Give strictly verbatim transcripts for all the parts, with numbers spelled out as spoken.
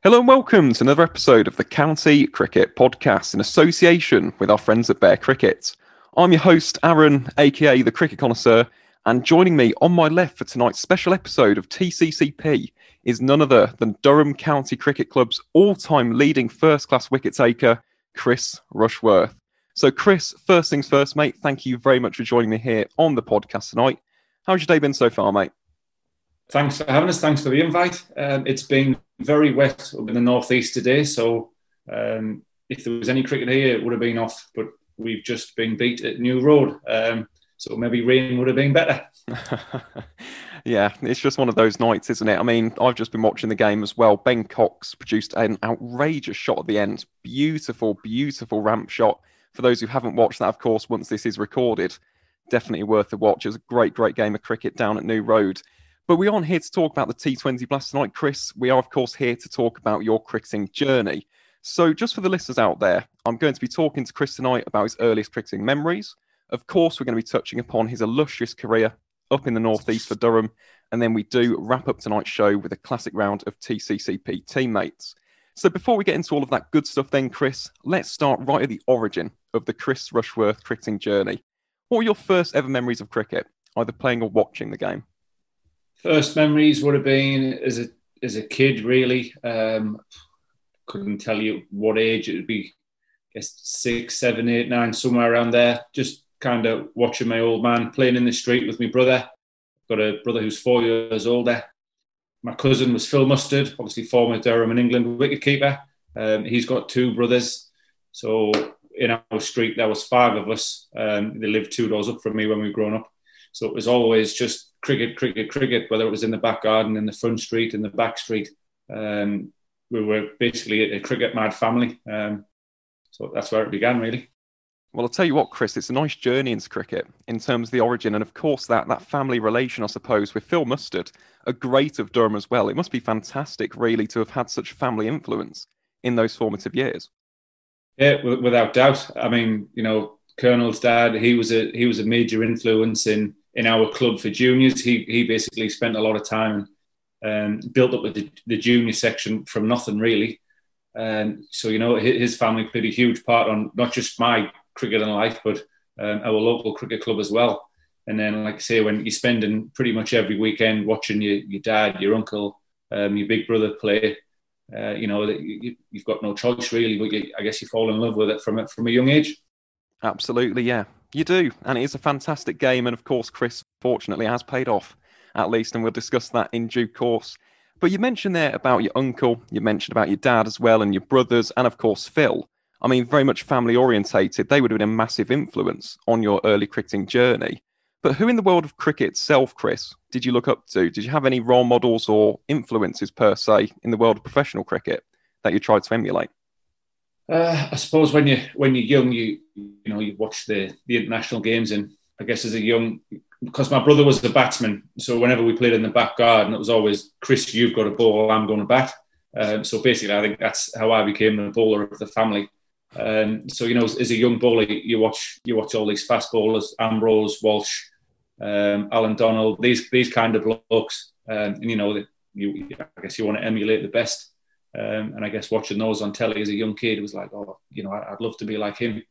Hello and welcome to another episode of the County Cricket Podcast in association with our friends at Bear Cricket. I'm your host, Aaron, aka the Cricket Connoisseur, and joining me on my left for tonight's special episode of T C C P is none other than Durham County Cricket Club's all-time leading first-class wicket taker, Chris Rushworth. So Chris, first things first, mate, thank you very much for joining me here on the podcast tonight. How's your day been so far, mate? Thanks for having us. Thanks for the invite. Um, it's been very wet up in the northeast today, so um, if there was any cricket here, it would have been off, but we've just been beat at New Road, um, so maybe rain would have been better. Yeah, it's just one of those nights, isn't it? I mean, I've just been watching the game as well. Ben Cox produced an outrageous shot at the end. Beautiful, beautiful ramp shot. For those who haven't watched that, of course, once this is recorded, definitely worth the watch. It was a great, great game of cricket down at New Road. But we aren't here to talk about the T twenty Blast tonight, Chris. We are, of course, here to talk about your cricketing journey. So just for the listeners out there, I'm going to be talking to Chris tonight about his earliest cricketing memories. Of course, we're going to be touching upon his illustrious career up in the northeast for Durham. And then we do wrap up tonight's show with a classic round of T C C P teammates. So before we get into all of that good stuff then, Chris, let's start right at the origin of the Chris Rushworth cricketing journey. What were your first ever memories of cricket, either playing or watching the game? First memories would have been as a as a kid, really. Um, couldn't tell you what age it would be. I guess six, seven, eight, nine, somewhere around there. Just kind of watching my old man playing in the street with my brother. Got a brother who's four years older. My cousin was Phil Mustard, obviously former Durham and England wicketkeeper. Um, he's got two brothers. So in our street, there was five of us. Um, they lived two doors up from me when we were growing up. So it was always just cricket, cricket, cricket, whether it was in the back garden, in the front street, in the back street. Um, we were basically a cricket mad family. Um, so that's where it began, really. Well, I'll tell you what, Chris, it's a nice journey into cricket in terms of the origin. And of course, that, that family relation, I suppose, with Phil Mustard, a great of Durham as well. It must be fantastic, really, to have had such family influence in those formative years. Yeah, without doubt. I mean, you know, Colonel's dad, he was a he was a major influence in in our club for juniors. He he basically spent a lot of time and um, built up with the, the junior section from nothing, really. And so, you know, his family played a huge part on not just my cricketing life, but um, our local cricket club as well. And then, like I say, when you're spending pretty much every weekend watching your, your dad, your uncle, um, your big brother play, uh, you know, you, you've got no choice, really. But you, I guess you fall in love with it from, from a young age. Absolutely, yeah, you do. And it is a fantastic game. And of course, Chris, fortunately, has paid off, at least. And we'll discuss that in due course. But you mentioned there about your uncle, you mentioned about your dad as well, and your brothers, and of course, Phil. I mean, very much family orientated. They would have been a massive influence on your early cricketing journey. But who in the world of cricket itself, Chris, did you look up to? Did you have any role models or influences, per se, in the world of professional cricket that you tried to emulate? Uh, I suppose when you when you're young, you you know you watch the the international games, and I guess as a young, because my brother was the batsman, so whenever we played in the back garden, it was always, Chris, you've got a ball, I'm going to bat. Um, so basically, I think that's how I became the bowler of the family. Um, so you know, as, as a young bowler, you watch you watch all these fast bowlers, Ambrose, Walsh, um, Alan Donald, these these kind of blokes, um, and you know, you I guess you want to emulate the best. Um, and I guess watching those on telly as a young kid was like, oh, you know, I'd love to be like him.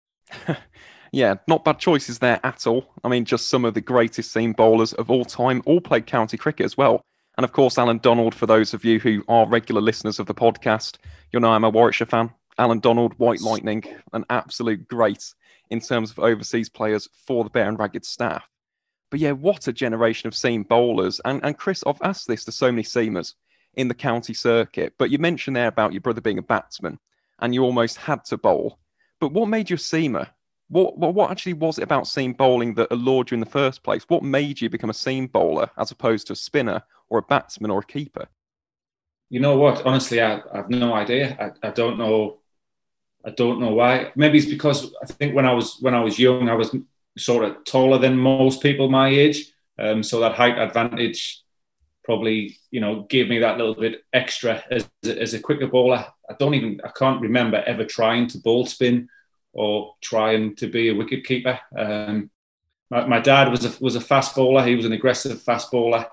Yeah, not bad choices there at all. I mean, just some of the greatest seam bowlers of all time, all played county cricket as well. And of course, Alan Donald, for those of you who are regular listeners of the podcast, you'll know I'm a Warwickshire fan. Alan Donald, White Lightning, an absolute great in terms of overseas players for the Bear and Ragged staff. But yeah, what a generation of seam bowlers. And, and Chris, I've asked this to so many seamers in the county circuit, but you mentioned there about your brother being a batsman and you almost had to bowl. But what made you a seamer? What, what what actually was it about seam bowling that allured you in the first place? What made you become a seam bowler as opposed to a spinner or a batsman or a keeper? You know what? Honestly, I, I have no idea. I, I don't know. I don't know why. Maybe it's because I think when I was when I was young, I was sort of taller than most people my age, um, so that height advantage probably, you know, gave me that little bit extra as, as a quicker bowler. I don't even, I can't remember ever trying to bowl spin or trying to be a wicket keeper. Um, my, my dad was a, was a fast bowler. He was an aggressive fast bowler.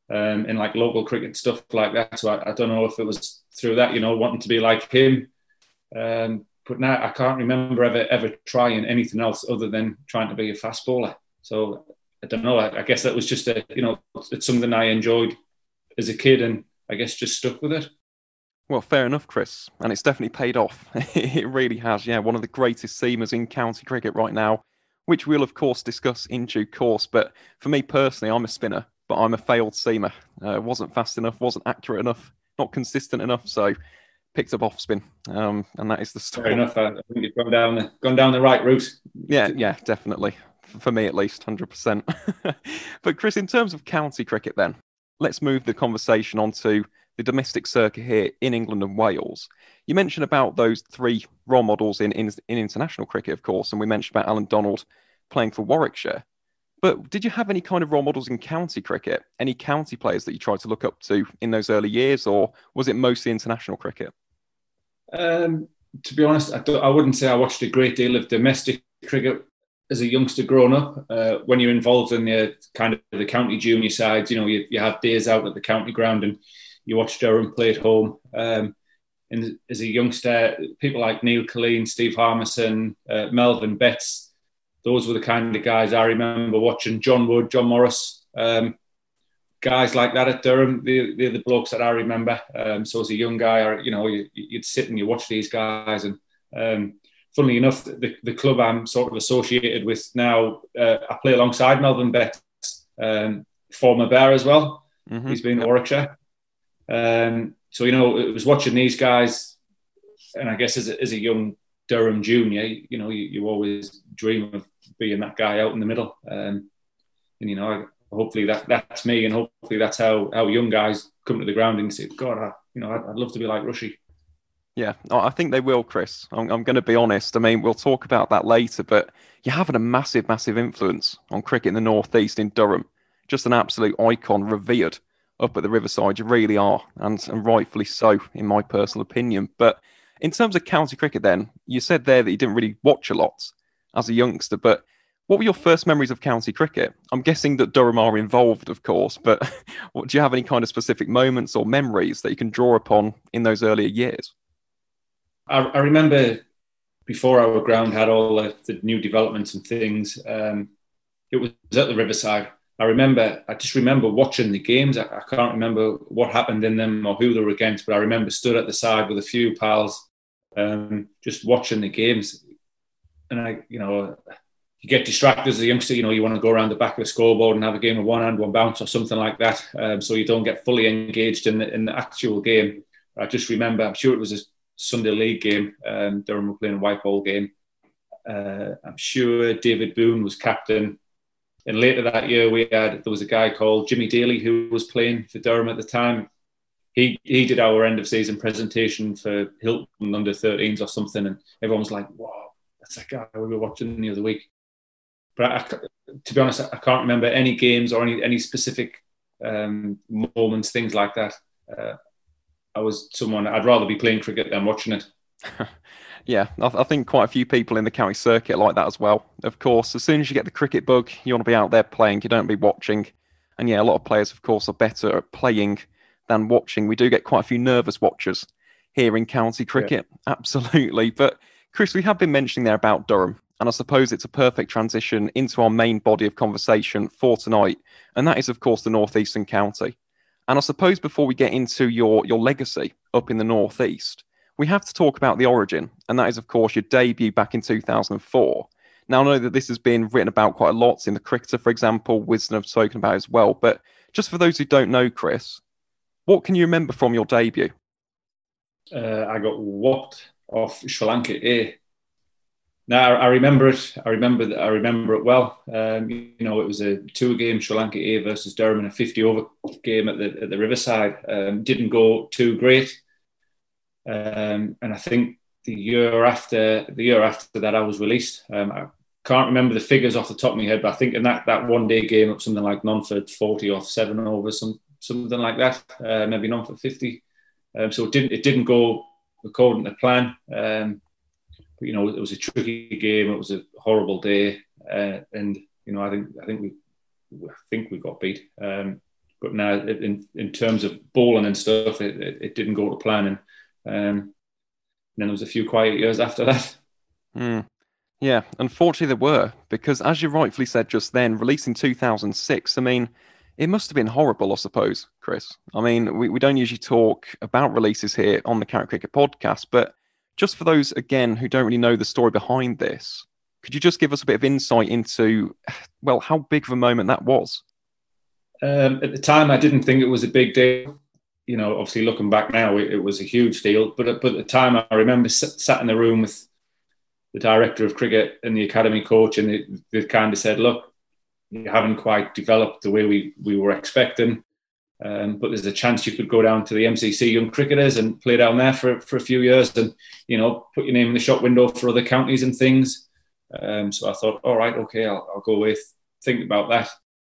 um, in like local cricket stuff like that. So I, I don't know if it was through that, you know, wanting to be like him. Um, but now I can't remember ever ever trying anything else other than trying to be a fast bowler. So I don't know. I, I guess that was just a, you know, it's something I enjoyed as a kid, and I guess just stuck with it. Well, fair enough, Chris. And it's definitely paid off. It really has. Yeah, one of the greatest seamers in county cricket right now, which we'll, of course, discuss in due course. But for me personally, I'm a spinner, but I'm a failed seamer. Uh, wasn't fast enough, wasn't accurate enough, not consistent enough. So picked up off spin. Um, and that is the story. Fair enough. I think you've gone down the, gone down the right route. Yeah, yeah, definitely. For me, at least, one hundred percent. But Chris, in terms of county cricket then, let's move the conversation on to the domestic circuit here in England and Wales. You mentioned about those three role models in, in, in international cricket, of course, and we mentioned about Alan Donald playing for Warwickshire. But did you have any kind of role models in county cricket? Any county players that you tried to look up to in those early years, or was it mostly international cricket? Um, to be honest, I, I wouldn't say I watched a great deal of domestic cricket as a youngster growing up. Uh, when you're involved in the kind of the county junior sides, you know, you, you have days out at the county ground and you watch Durham play at home. Um, and as a youngster, people like Neil Killeen, Steve Harmison, uh, Melvin Betts, those were the kind of guys I remember watching. John Wood, John Morris, um, guys like that at Durham. They're, they're the blokes that I remember. Um, so as a young guy, I, you know, you, you'd sit and you watch these guys. And um, funnily enough, the, the club I'm sort of associated with now, uh, I play alongside Melvin Betts, um, former Bear as well. Mm-hmm. He's been in Warwickshire. Um, so, you know, it was watching these guys, and I guess as a, as a young Durham junior, you know, you, you always dream of being that guy out in the middle. Um, and, you know, I, hopefully that that's me, and hopefully that's how, how young guys come to the ground and say, God, I, you know, I'd, I'd love to be like Rushy. Yeah, I think they will, Chris. I'm, I'm going to be honest. I mean, we'll talk about that later, but you're having a massive, massive influence on cricket in the North East in Durham. Just an absolute icon, revered up at the Riverside. You really are, and, and rightfully so, in my personal opinion. But in terms of county cricket then, you said there that you didn't really watch a lot as a youngster, but what were your first memories of county cricket? I'm guessing that Durham are involved, of course, but what, do you have any kind of specific moments or memories that you can draw upon in those earlier years? I, I remember before our ground had all the, the new developments and things, um, it was at the Riverside. I remember, I just remember watching the games. I, I can't remember what happened in them or who they were against, but I remember stood at the side with a few pals, um, just watching the games. And I, you know, you get distracted as a youngster, you know, you want to go around the back of the scoreboard and have a game of one hand, one bounce or something like that. Um, so you don't get fully engaged in the, in the actual game. I just remember, I'm sure it was a Sunday League game. Um, Durham were playing a white ball game. Uh, I'm sure David Boone was captain. And later that year, we had there was a guy called Jimmy Daly who was playing for Durham at the time. He he did our end of season presentation for Hilton under thirteens or something, and everyone was like, "Wow, that's that guy we were watching the other week." But I, to be honest, I can't remember any games or any any specific um, moments, things like that. Uh, I was someone I'd rather be playing cricket than watching it. Yeah, I think quite a few people in the county circuit like that as well. Of course, as soon as you get the cricket bug, you want to be out there playing, you don't be watching. And yeah, a lot of players, of course, are better at playing than watching. We do get quite a few nervous watchers here in county cricket, yeah. Absolutely. But Chris, we have been mentioning there about Durham, and I suppose it's a perfect transition into our main body of conversation for tonight, and that is, of course, the North Eastern County. And I suppose before we get into your, your legacy up in the North East, we have to talk about the origin, and that is, of course, your debut back in two thousand four. Now, I know that this has been written about quite a lot in the Cricketer, for example, Wisden have spoken about as well, but just for those who don't know, Chris, what can you remember from your debut? Uh, I got whopped off Sri Lanka A. Now, I remember it. I remember that. I remember it well. Um, you know, it was a two-game Sri Lanka A versus Durham in a fifty-over game at the at the Riverside. Um, didn't go too great. Um, and I think the year after the year after that, I was released. Um, I can't remember the figures off the top of my head, but I think in that, that one day game, up something like Nonford forty off seven overs, some something like that. Uh, maybe Nonford fifty. Um, so it didn't it didn't go according to plan. Um, but you know, it was a tricky game. It was a horrible day, uh, and you know, I think I think we I think we got beat. Um, but now in in terms of bowling and stuff, it, it, it didn't go to plan, and um, then there was a few quiet years after that. Mm. Yeah, unfortunately there were, because as you rightfully said just then, released in two thousand six, I mean, it must have been horrible, I suppose, Chris. I mean, we, we don't usually talk about releases here on the Carrot Cricket podcast, but just for those, again, who don't really know the story behind this, could you just give us a bit of insight into, well, how big of a moment that was? Um, at the time, I didn't think it was a big deal. You know, obviously looking back now, it, it was a huge deal. But, but at the time, I remember sat, sat in the room with the director of cricket and the academy coach, and they, they kind of said, look, you haven't quite developed the way we, we were expecting, um, but there's a chance you could go down to the M C C Young Cricketers and play down there for, for a few years and, you know, put your name in the shop window for other counties and things. Um, so I thought, all right, okay, I'll, I'll go away, think about that.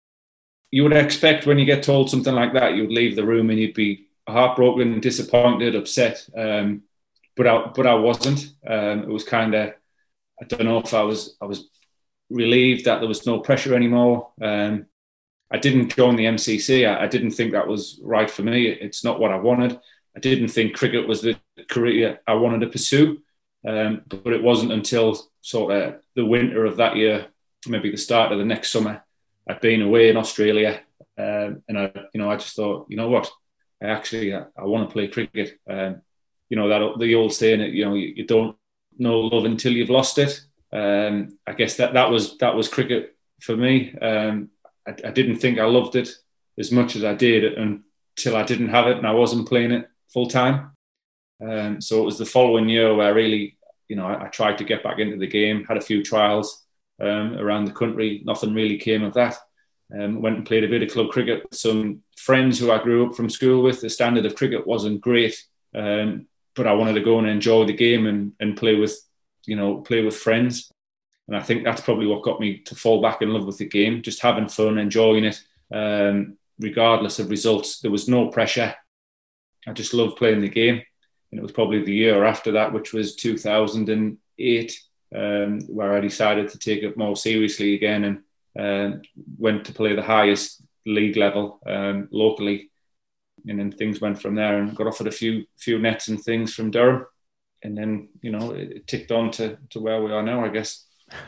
You would expect when you get told something like that, you would leave the room and you'd be heartbroken, disappointed, upset. Um, but I, but I wasn't. Um, it was kind of, I don't know if I was, I was relieved that there was no pressure anymore. Um, I didn't join the M C C. I, I didn't think that was right for me. It's not what I wanted. I didn't think cricket was the career I wanted to pursue. Um, but it wasn't until sort of the winter of that year, maybe the start of the next summer, I'd been away in Australia, um, and I, you know, I just thought, you know what, I actually I, I want to play cricket. Um, you know that the old saying that you know you, you don't know love until you've lost it. Um, I guess that that was that was cricket for me. Um, I, I didn't think I loved it as much as I did until I didn't have it and I wasn't playing it full time. Um, so it was the following year where I really, you know, I, I tried to get back into the game, had a few trials um, around the country. Nothing really came of that. Um, went and played a bit of club cricket with some friends who I grew up from school with. The standard of cricket wasn't great, um, but I wanted to go and enjoy the game and, and play with, you know, play with friends. And I think that's probably what got me to fall back in love with the game, just having fun, enjoying it, um, regardless of results. There was no pressure. I just loved playing the game. And it was probably the year after that, which was two thousand eight, um, where I decided to take it more seriously again and uh, went to play the highest league level um, locally. And then things went from there and got offered a few few nets and things from Durham. And then, you know, it, it ticked on to, to where we are now, I guess.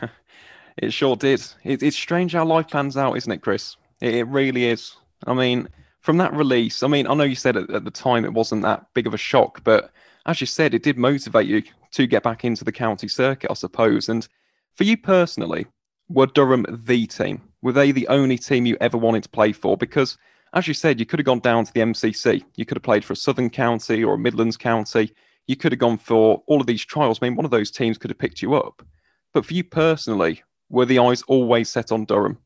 It sure did. It, it's strange how life pans out, isn't it, Chris? It, it really is. I mean, from that release, I mean, I know you said at, at the time it wasn't that big of a shock, but as you said, it did motivate you to get back into the county circuit, I suppose. And for you personally, were Durham the team? Were they the only team you ever wanted to play for? Because, as you said, you could have gone down to the M C C. You could have played for a Southern county or a Midlands county. You could have gone for all of these trials. I mean, one of those teams could have picked you up. But for you personally, were the eyes always set on Durham?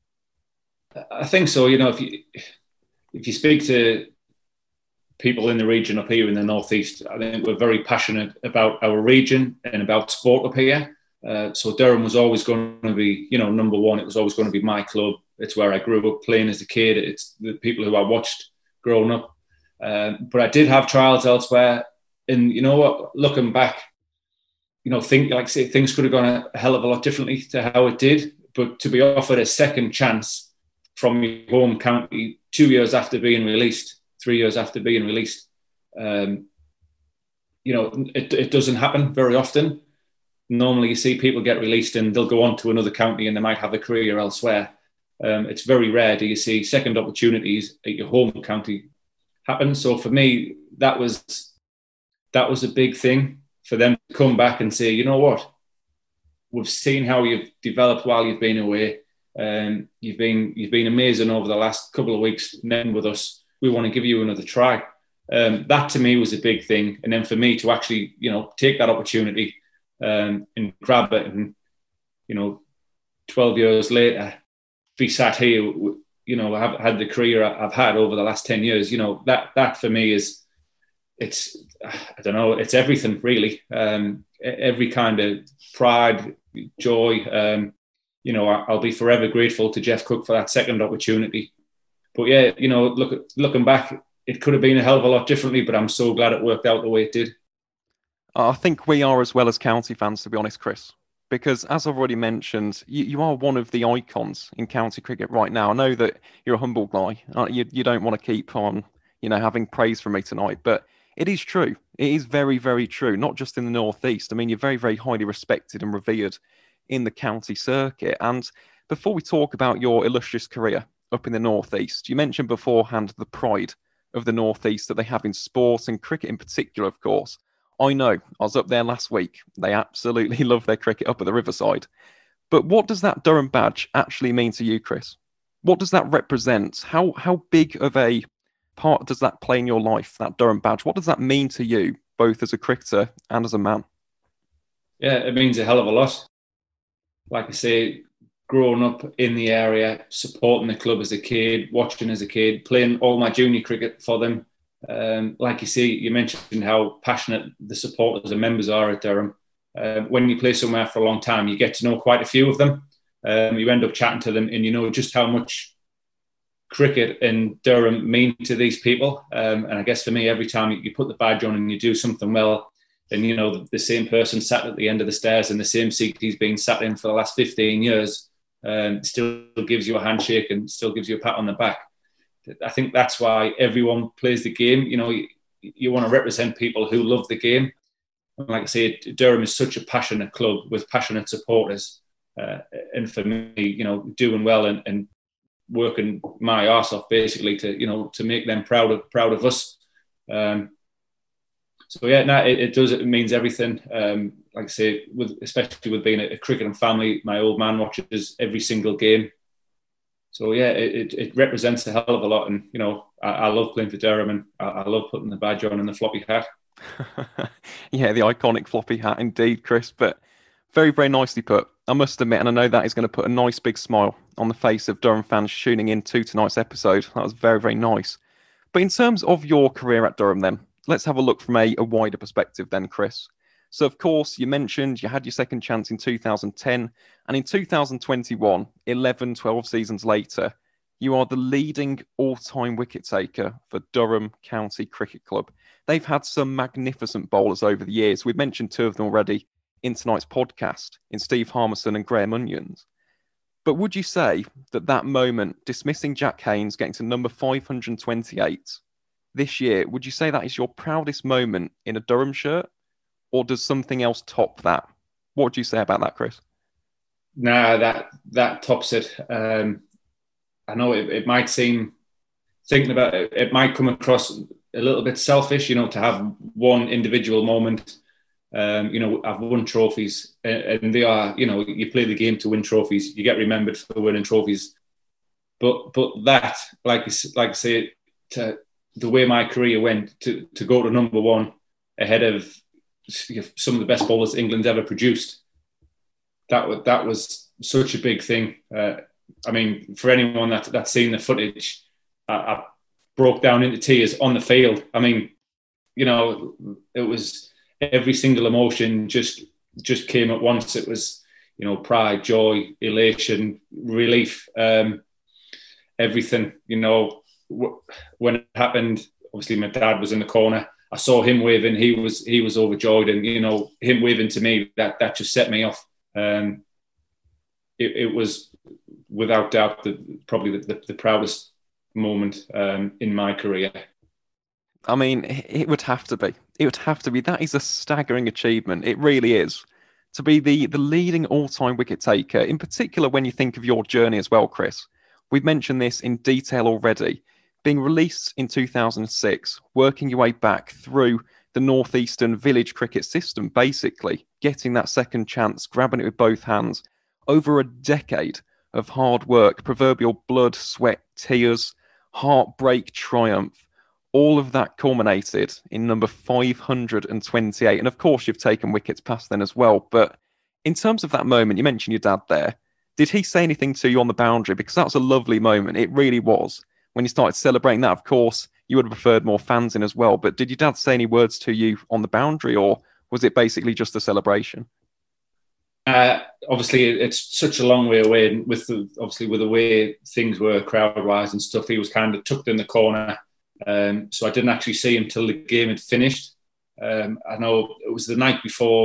I think so. You know, if you if you speak to people in the region up here in the northeast, I think we're very passionate about our region and about sport up here. Uh, so Durham was always going to be, you know, number one. It was always going to be my club. It's where I grew up playing as a kid. It's the people who I watched growing up. Uh, but I did have trials elsewhere, and you know what? Looking back, you know, think like say things could have gone a hell of a lot differently to how it did. But to be offered a second chance from your home county two years after being released, three years after being released, um, you know, it, it doesn't happen very often. Normally you see people get released and they'll go on to another county and they might have a career elsewhere. Um, it's very rare do you see second opportunities at your home county happen. So for me, that was that was a big thing for them to come back and say, you know what, we've seen how you've developed while you've been away. Um, you've been you've been amazing over the last couple of weeks netting with us. We want to give you another try. Um, that to me was a big thing. And then for me to actually, you know, take that opportunity um, and grab it and, you know, twelve years later, be sat here, you know, I've had the career I've had over the last ten years, you know, that, that for me is, it's, I don't know, it's everything really. Um, every kind of pride, joy, um, you know, I'll be forever grateful to Jeff Cook for that second opportunity. But yeah, you know, look, looking back, it could have been a hell of a lot differently, but I'm so glad it worked out the way it did. I think we are as well as county fans, to be honest, Chris. because as I've already mentioned, you, you are one of the icons in county cricket right now. I know that you're a humble guy. Uh, You, you don't want to keep on, you know, having praise from me tonight, but it is true. It is very, very true, not just in the North East. I mean, you're very, very highly respected and revered in the county circuit. And before we talk about your illustrious career up in the North East, you mentioned beforehand the pride of the North East that they have in sport and cricket in particular, of course. I know, I was up there last week. They absolutely love their cricket up at the Riverside. But what does that Durham badge actually mean to you, Chris? What does that represent? How how big of a part does that play in your life, that Durham badge? What does that mean to you, both as a cricketer and as a man? Yeah, it means a hell of a lot. Like I say, growing up in the area, supporting the club as a kid, watching as a kid, playing all my junior cricket for them. Um, like you see, you mentioned how passionate the supporters and members are at Durham. Uh, when you play somewhere for a long time, you get to know quite a few of them. Um, you end up chatting to them and you know just how much cricket and Durham mean to these people. Um, and I guess for me, every time you put the badge on and you do something well, then you know the, the same person sat at the end of the stairs in the same seat he's been sat in for the last fifteen years um, still gives you a handshake and still gives you a pat on the back. I think that's why everyone plays the game. You know, you, you want to represent people who love the game. And like I say, Durham is such a passionate club with passionate supporters. Uh, and for me, you know, doing well and, and working my arse off basically to, you know, to make them proud of proud of us. Um, so yeah, no, it, it does. It means everything. Um, like I say, with especially with being a, a cricketing family, my old man watches every single game. So yeah, it, it represents a hell of a lot, and you know, I, I love playing for Durham, and I, I love putting the badge on and the floppy hat. Yeah, the iconic floppy hat, indeed, Chris. But very, very nicely put. I must admit, and I know that is going to put a nice big smile on the face of Durham fans tuning in to tonight's episode. That was very, very nice. But in terms of your career at Durham, then let's have a look from a, a wider perspective, then, Chris. So, of course, you mentioned you had your second chance in two thousand ten, and in two thousand twenty-one, eleven, twelve seasons later, you are the leading all-time wicket taker for Durham County Cricket Club. They've had some magnificent bowlers over the years. We've mentioned two of them already in tonight's podcast, in Steve Harmison and Graham Onions. But would you say that that moment, dismissing Jack Haynes, getting to number five hundred twenty-eight this year, would you say that is your proudest moment in a Durham shirt? Or does something else top that? What would you say about that, Chris? Nah, that that tops it. Um, I know it, it might seem, thinking about it, it might come across a little bit selfish, you know, to have one individual moment. Um, you know, I've won trophies, and they are, you know, you play the game to win trophies. You get remembered for winning trophies. But but that, like like I say, to the way my career went, to to go to number one ahead of some of the best bowlers England's ever produced. That was that was such a big thing. Uh, I mean, for anyone that that's seen the footage, I, I broke down into tears on the field. I mean, you know, it was every single emotion just just came at once. It was, you know, pride, joy, elation, relief, um, everything. You know, w- when it happened, obviously my dad was in the corner. I saw him waving. He was he was overjoyed, and you know, him waving to me, that that just set me off. Um, it, it was without doubt the probably the, the, the proudest moment um, in my career. I mean, it would have to be. It would have to be. That is a staggering achievement. It really is. To be the the leading all-time wicket taker, in particular when you think of your journey as well, Chris. We've mentioned this in detail already. Being released in two thousand six, working your way back through the Northeastern village cricket system, basically getting that second chance, grabbing it with both hands, over a decade of hard work, proverbial blood, sweat, tears, heartbreak, triumph. All of that culminated in number five hundred twenty-eight. And of course, you've taken wickets past then as well. But in terms of that moment, you mentioned your dad there. Did he say anything to you on the boundary? Because that was a lovely moment. It really was. When you started celebrating that, of course, you would have preferred more fans in as well. But did your dad say any words to you on the boundary, or was it basically just a celebration? Uh, obviously, it's such a long way away. And with the, obviously with the way things were crowd-wise and stuff, he was kind of tucked in the corner. Um, so I didn't actually see him till the game had finished. Um, I know it was the night before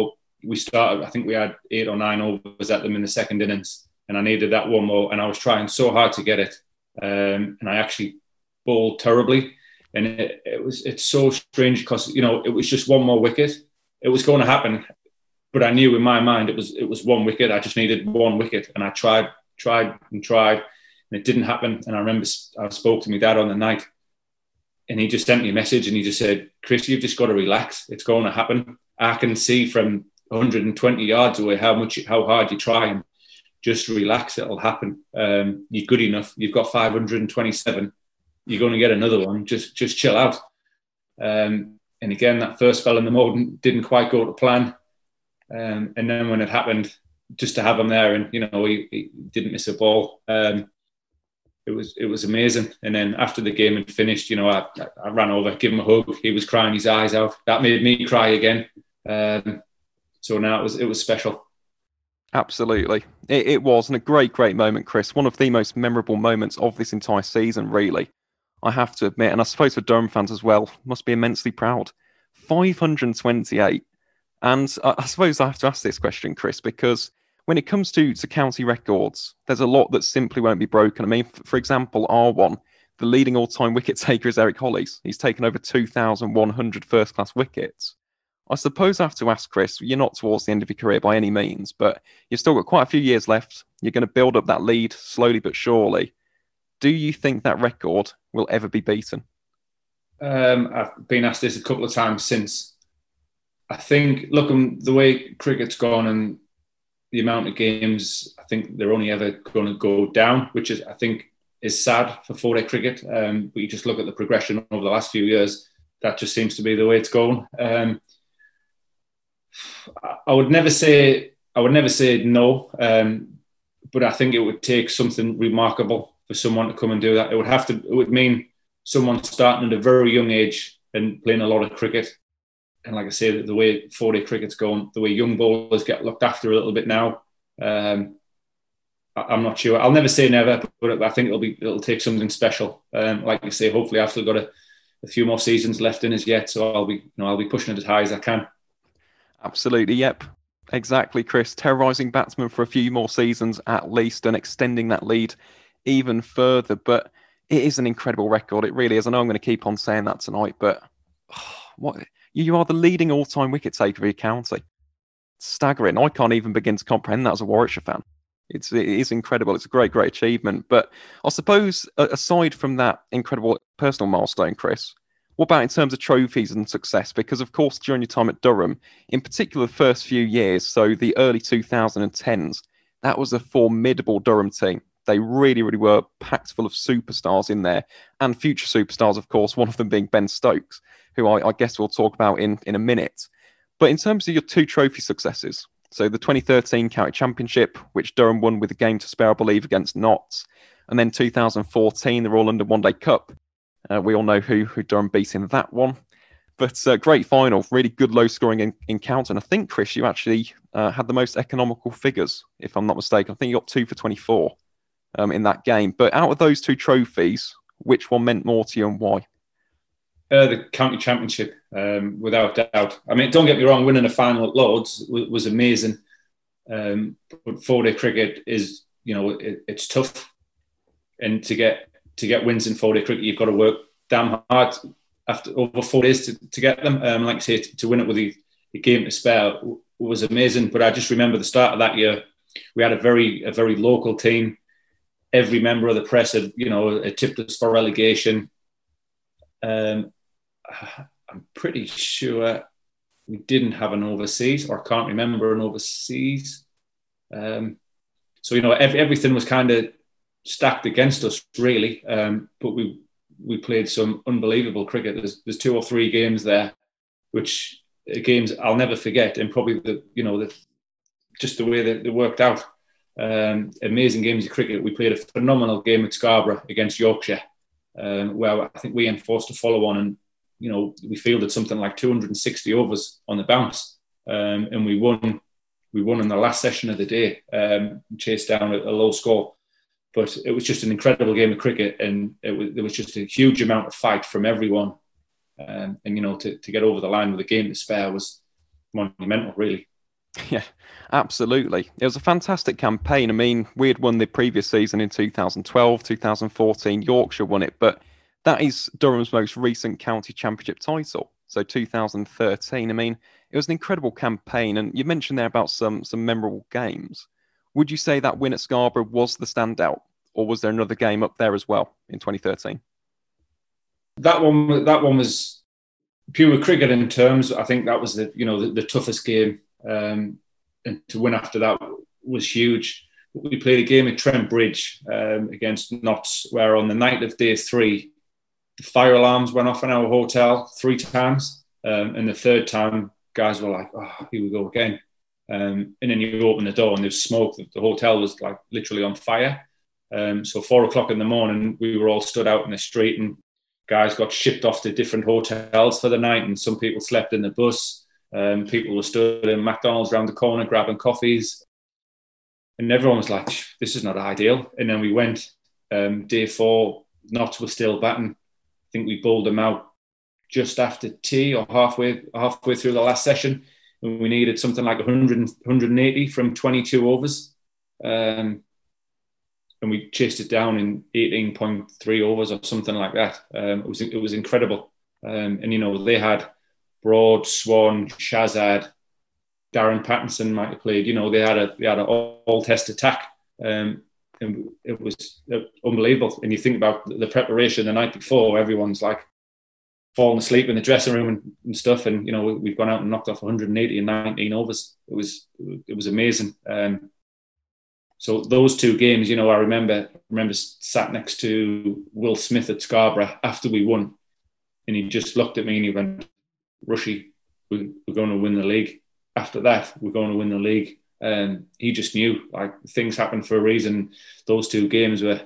we started, I think we had eight or nine overs at them in the second innings, and I needed that one more, and I was trying so hard to get it, um, and I actually bowled terribly, and it, it was it's so strange because, you know, it was just one more wicket. It was going to happen, but I knew in my mind it was it was one wicket. I just needed one wicket, and I tried, tried and tried, and it didn't happen. And I remember I spoke to my dad on the night, and he just sent me a message, and he just said, "Chris, you've just got to relax. It's going to happen. I can see from one hundred twenty yards away how much, how hard you try, and just relax. It'll happen. Um, you're good enough. You've got five hundred twenty-seven. You're going to get another one. Just, just chill out." Um, and again, that first spell in the Morden didn't quite go to plan. Um, and then when it happened, just to have him there, and, you know, he, he didn't miss a ball. Um, it was it was amazing. And then after the game had finished, you know, I, I ran over, give him a hug. He was crying his eyes out. That made me cry again. Um, so now it was it was special. Absolutely. It, it was, and a great, great moment, Chris. One of the most memorable moments of this entire season, really. I have to admit, and I suppose for Durham fans as well, must be immensely proud. five hundred twenty-eight. And I, I suppose I have to ask this question, Chris, because when it comes to, to county records, there's a lot that simply won't be broken. I mean, f- for example, R one, the leading all-time wicket taker is Eric Hollies. He's taken over two thousand one hundred first-class wickets. I suppose I have to ask, Chris, you're not towards the end of your career by any means, but you've still got quite a few years left. You're going to build up that lead slowly but surely. Do you think that record will ever be beaten? Um, I've been asked this a couple of times since. I think, looking the way cricket's gone and the amount of games, I think they're only ever going to go down, which is, I think, is sad for four-day cricket. Um, but you just look at the progression over the last few years, that just seems to be the way it's going. Um, I would never say I would never say no, um, but I think it would take something remarkable for someone to come and do that. It would have to. It would mean someone starting at a very young age and playing a lot of cricket. And like I say, the way four-day cricket's going, the way young bowlers get looked after a little bit now, um, I'm not sure. I'll never say never, but I think it'll be it'll take something special. Um, like I say, hopefully I've still got a, a few more seasons left in us yet, so I'll be you know I'll be pushing it as high as I can. Absolutely, yep. Exactly, Chris. Terrorising batsmen for a few more seasons at least and extending that lead even further. But it is an incredible record. It really is. I know I'm going to keep on saying that tonight, but oh, what you are the leading all-time wicket taker of your county. Staggering. I can't even begin to comprehend that as a Warwickshire fan. It's, it is incredible. It's a great, great achievement. But I suppose, aside from that incredible personal milestone, Chris, what about in terms of trophies and success? Because, of course, during your time at Durham, in particular the first few years, so the early twenty tens, that was a formidable Durham team. They really, really were packed full of superstars in there, and future superstars, of course, one of them being Ben Stokes, who I, I guess we'll talk about in, in a minute. But in terms of your two trophy successes, so the twenty thirteen County Championship, which Durham won with a game to spare, I believe, against Notts, and then two thousand fourteen, the Royal London One Day Cup. Uh, we all know who, who Durham beat in that one. But uh, great final, really good low-scoring encounter. And I think, Chris, you actually uh, had the most economical figures, if I'm not mistaken. I think you got two for twenty-four um, in that game. But out of those two trophies, which one meant more to you and why? Uh, the county championship, um, without doubt. I mean, don't get me wrong, winning a final at Lords was, was amazing. Um, but four-day cricket is, you know, it, it's tough. And to get to get wins in four-day cricket, you've got to work damn hard after over four days to, to get them. Um, like I say, to, to win it with the, the game to spare was amazing. But I just remember the start of that year, we had a very a very local team. Every member of the press had, you know, had tipped us for relegation. Um, I'm pretty sure we didn't have an overseas, or can't remember an overseas. Um, so, you know, every, everything was kind of stacked against us, really. Um, but we we played some unbelievable cricket. There's there's two or three games there, which uh, games I'll never forget, and probably the you know the just the way that they worked out. Um, amazing games of cricket. We played a phenomenal game at Scarborough against Yorkshire, um, where I think we enforced a follow-on, and you know we fielded something like two hundred sixty overs on the bounce, um, and we won. We won in the last session of the day, um, chased down a, a low score. But it was just an incredible game of cricket, and it was, there was just a huge amount of fight from everyone. Um, and, you know, to, to get over the line with a game to spare was monumental, really. Yeah, absolutely. It was a fantastic campaign. I mean, we had won the previous season in two thousand twelve, two thousand fourteen. Yorkshire won it, but that is Durham's most recent county championship title. So two thousand thirteen. I mean, it was an incredible campaign. And you mentioned there about some some memorable games. Would you say that win at Scarborough was the standout, or was there another game up there as well in twenty thirteen? That one, that one was pure cricket in terms. I think that was the you know the, the toughest game. Um, and to win after that was huge. We played a game at Trent Bridge um, against Notts, where on the night of day three, the fire alarms went off in our hotel three times. Um, and the third time, guys were like, oh, here we go again. Um, and then you open the door and there's smoke. The hotel was like literally on fire. Um, so four o'clock in the morning, we were all stood out in the street and guys got shipped off to different hotels for the night. And some people slept in the bus. Um, people were stood in McDonald's around the corner grabbing coffees. And everyone was like, this is not ideal. And then we went um, day four, Notts were still batting. I think we bowled them out just after tea or halfway halfway through the last session. And we needed something like one hundred, one hundred eighty from twenty-two overs. Um, and we chased it down in eighteen point three overs or something like that. Um, it was it was incredible. Um, and, you know, they had Broad, Swan, Shazad, Darren Pattinson might have played. You know, they had a they had an all-test attack, um, and it was unbelievable. And you think about the preparation the night before, everyone's like falling asleep in the dressing room and, and stuff. And you know, we've gone out and knocked off one hundred eighty in nineteen overs. It was it was amazing. Um, so those two games, you know, I remember remember sat next to Will Smith at Scarborough after we won, and he just looked at me and he went, "Rushy, we're going to win the league. After that, we're going to win the league." And he just knew, like, things happen for a reason. Those two games were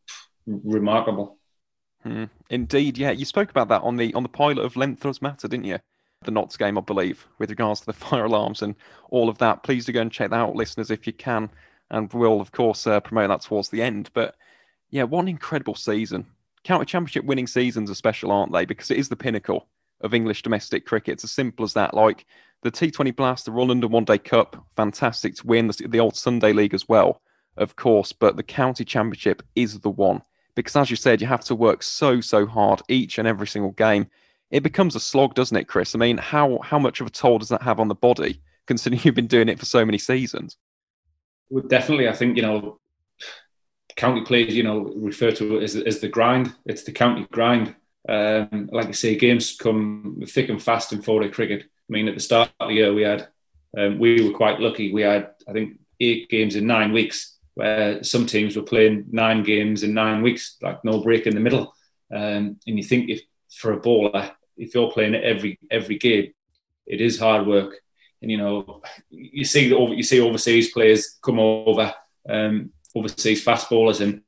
remarkable. Hmm. Indeed, yeah. You spoke about that on the on the pilot of Length Does Matter, didn't you? The Notts game, I believe, with regards to the fire alarms and all of that. Please do go and check that out, listeners, if you can. And we'll, of course, uh, promote that towards the end. But yeah, what an incredible season. County Championship winning seasons are special, aren't they? Because it is the pinnacle of English domestic cricket. It's as simple as that. Like the T twenty Blast, the Royal London One Day Cup, fantastic to win. The, the old Sunday League as well, of course. But the County Championship is the one. Because as you said, you have to work so, so hard each and every single game. It becomes a slog, doesn't it, Chris? I mean, how how much of a toll does that have on the body, considering you've been doing it for so many seasons? Well, definitely, I think, you know, county players, you know, refer to it as, as the grind. It's the county grind. Um, like I say, games come thick and fast in four-day cricket. I mean, at the start of the year, we had, um, we were quite lucky. We had, I think, eight games in nine weeks, where some teams were playing nine games in nine weeks, like no break in the middle. Um, and you think if for a bowler, if you're playing it every every game, it is hard work. And you know, you see the you see overseas players come over, um, overseas fast bowlers, and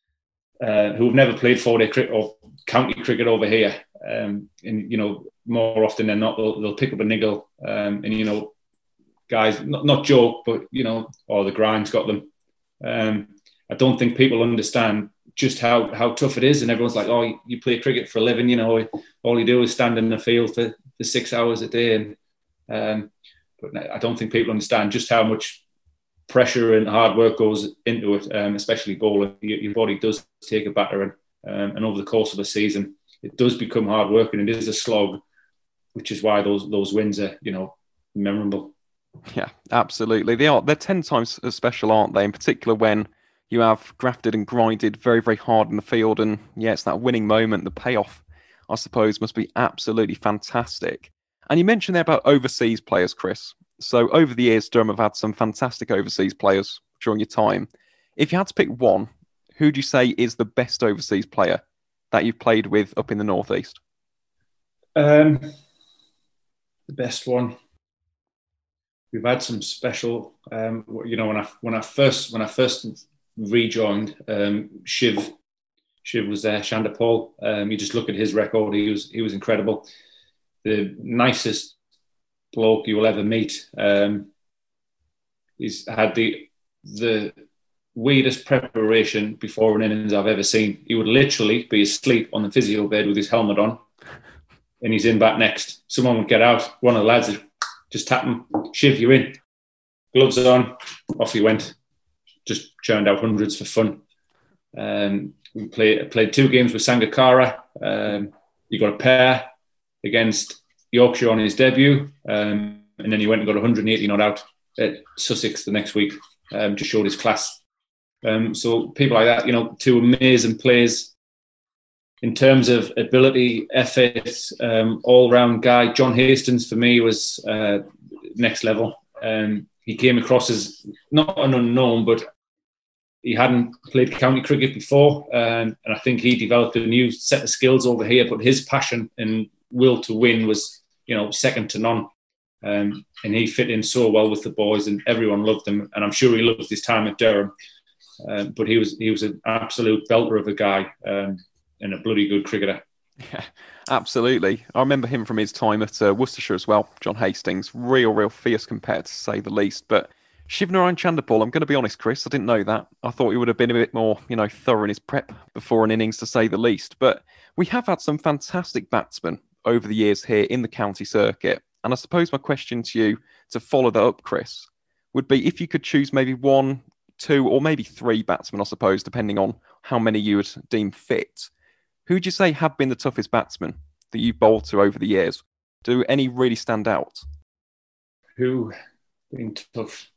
uh, who have never played four-day cricket or county cricket over here. Um, and you know, more often than not, they'll, they'll pick up a niggle. Um, and you know, guys, not, not joke, but you know, oh, the grind's got them. Um, I don't think people understand just how, how tough it is, and everyone's like, "Oh, you play cricket for a living, you know? All you do is stand in the field for, for six hours a day." And um, but I don't think people understand just how much pressure and hard work goes into it, um, especially bowling. Your, your body does take a battering, um, and over the course of a season, it does become hard work, and it is a slog, which is why those those wins are, you know, memorable. Yeah, absolutely. They are. They're ten times as special, aren't they? In particular, when you have grafted and grinded very, very hard in the field, and yeah, it's that winning moment. The payoff, I suppose, must be absolutely fantastic. And you mentioned there about overseas players, Chris. So over the years, Durham have had some fantastic overseas players during your time. If you had to pick one, who do you say is the best overseas player that you've played with up in the Northeast? Um, the best one. We've had some special. Um, you know, when I when I first when I first rejoined, um, Shiv Shiv was there. Shander Paul. Um, you just look at his record. He was he was incredible. The nicest bloke you will ever meet. Um, he's had the the weirdest preparation before an innings I've ever seen. He would literally be asleep on the physio bed with his helmet on, and he's in bat next. Someone would get out. One of the lads would just tap him. Shiv, you're in. gloves on, off he went. Just churned out hundreds for fun. Um, we played played two games with Sangakkara. Um, he got a pair against Yorkshire on his debut, um, and then he went and got one hundred eighty not out at Sussex the next week. Um, just showed his class. Um, so people like that, you know, two amazing players. In terms of ability, effort, um, all-round guy, John Hastings for me was uh, next level. Um, he came across as not an unknown, but he hadn't played county cricket before, um, and I think he developed a new set of skills over here. But his passion and will to win was, you know, second to none. Um, and he fit in so well with the boys, and everyone loved him. And I'm sure he loved his time at Durham. Um, but he was he was an absolute belter of a guy. Um, and a bloody good cricketer. Yeah, absolutely. I remember him from his time at uh, Worcestershire as well, John Hastings. Real, real fierce competitor, to say the least. But Shivnarine Chanderpaul, I'm going to be honest, Chris, I didn't know that. I thought he would have been a bit more, you know, thorough in his prep before an innings, to say the least. But we have had some fantastic batsmen over the years here in the county circuit. And I suppose my question to you, to follow that up, Chris, would be if you could choose maybe one, two, or maybe three batsmen, I suppose, depending on how many you would deem fit. Who would you say have been the toughest batsmen that you've bowled to over the years? Do any really stand out? Who been tough?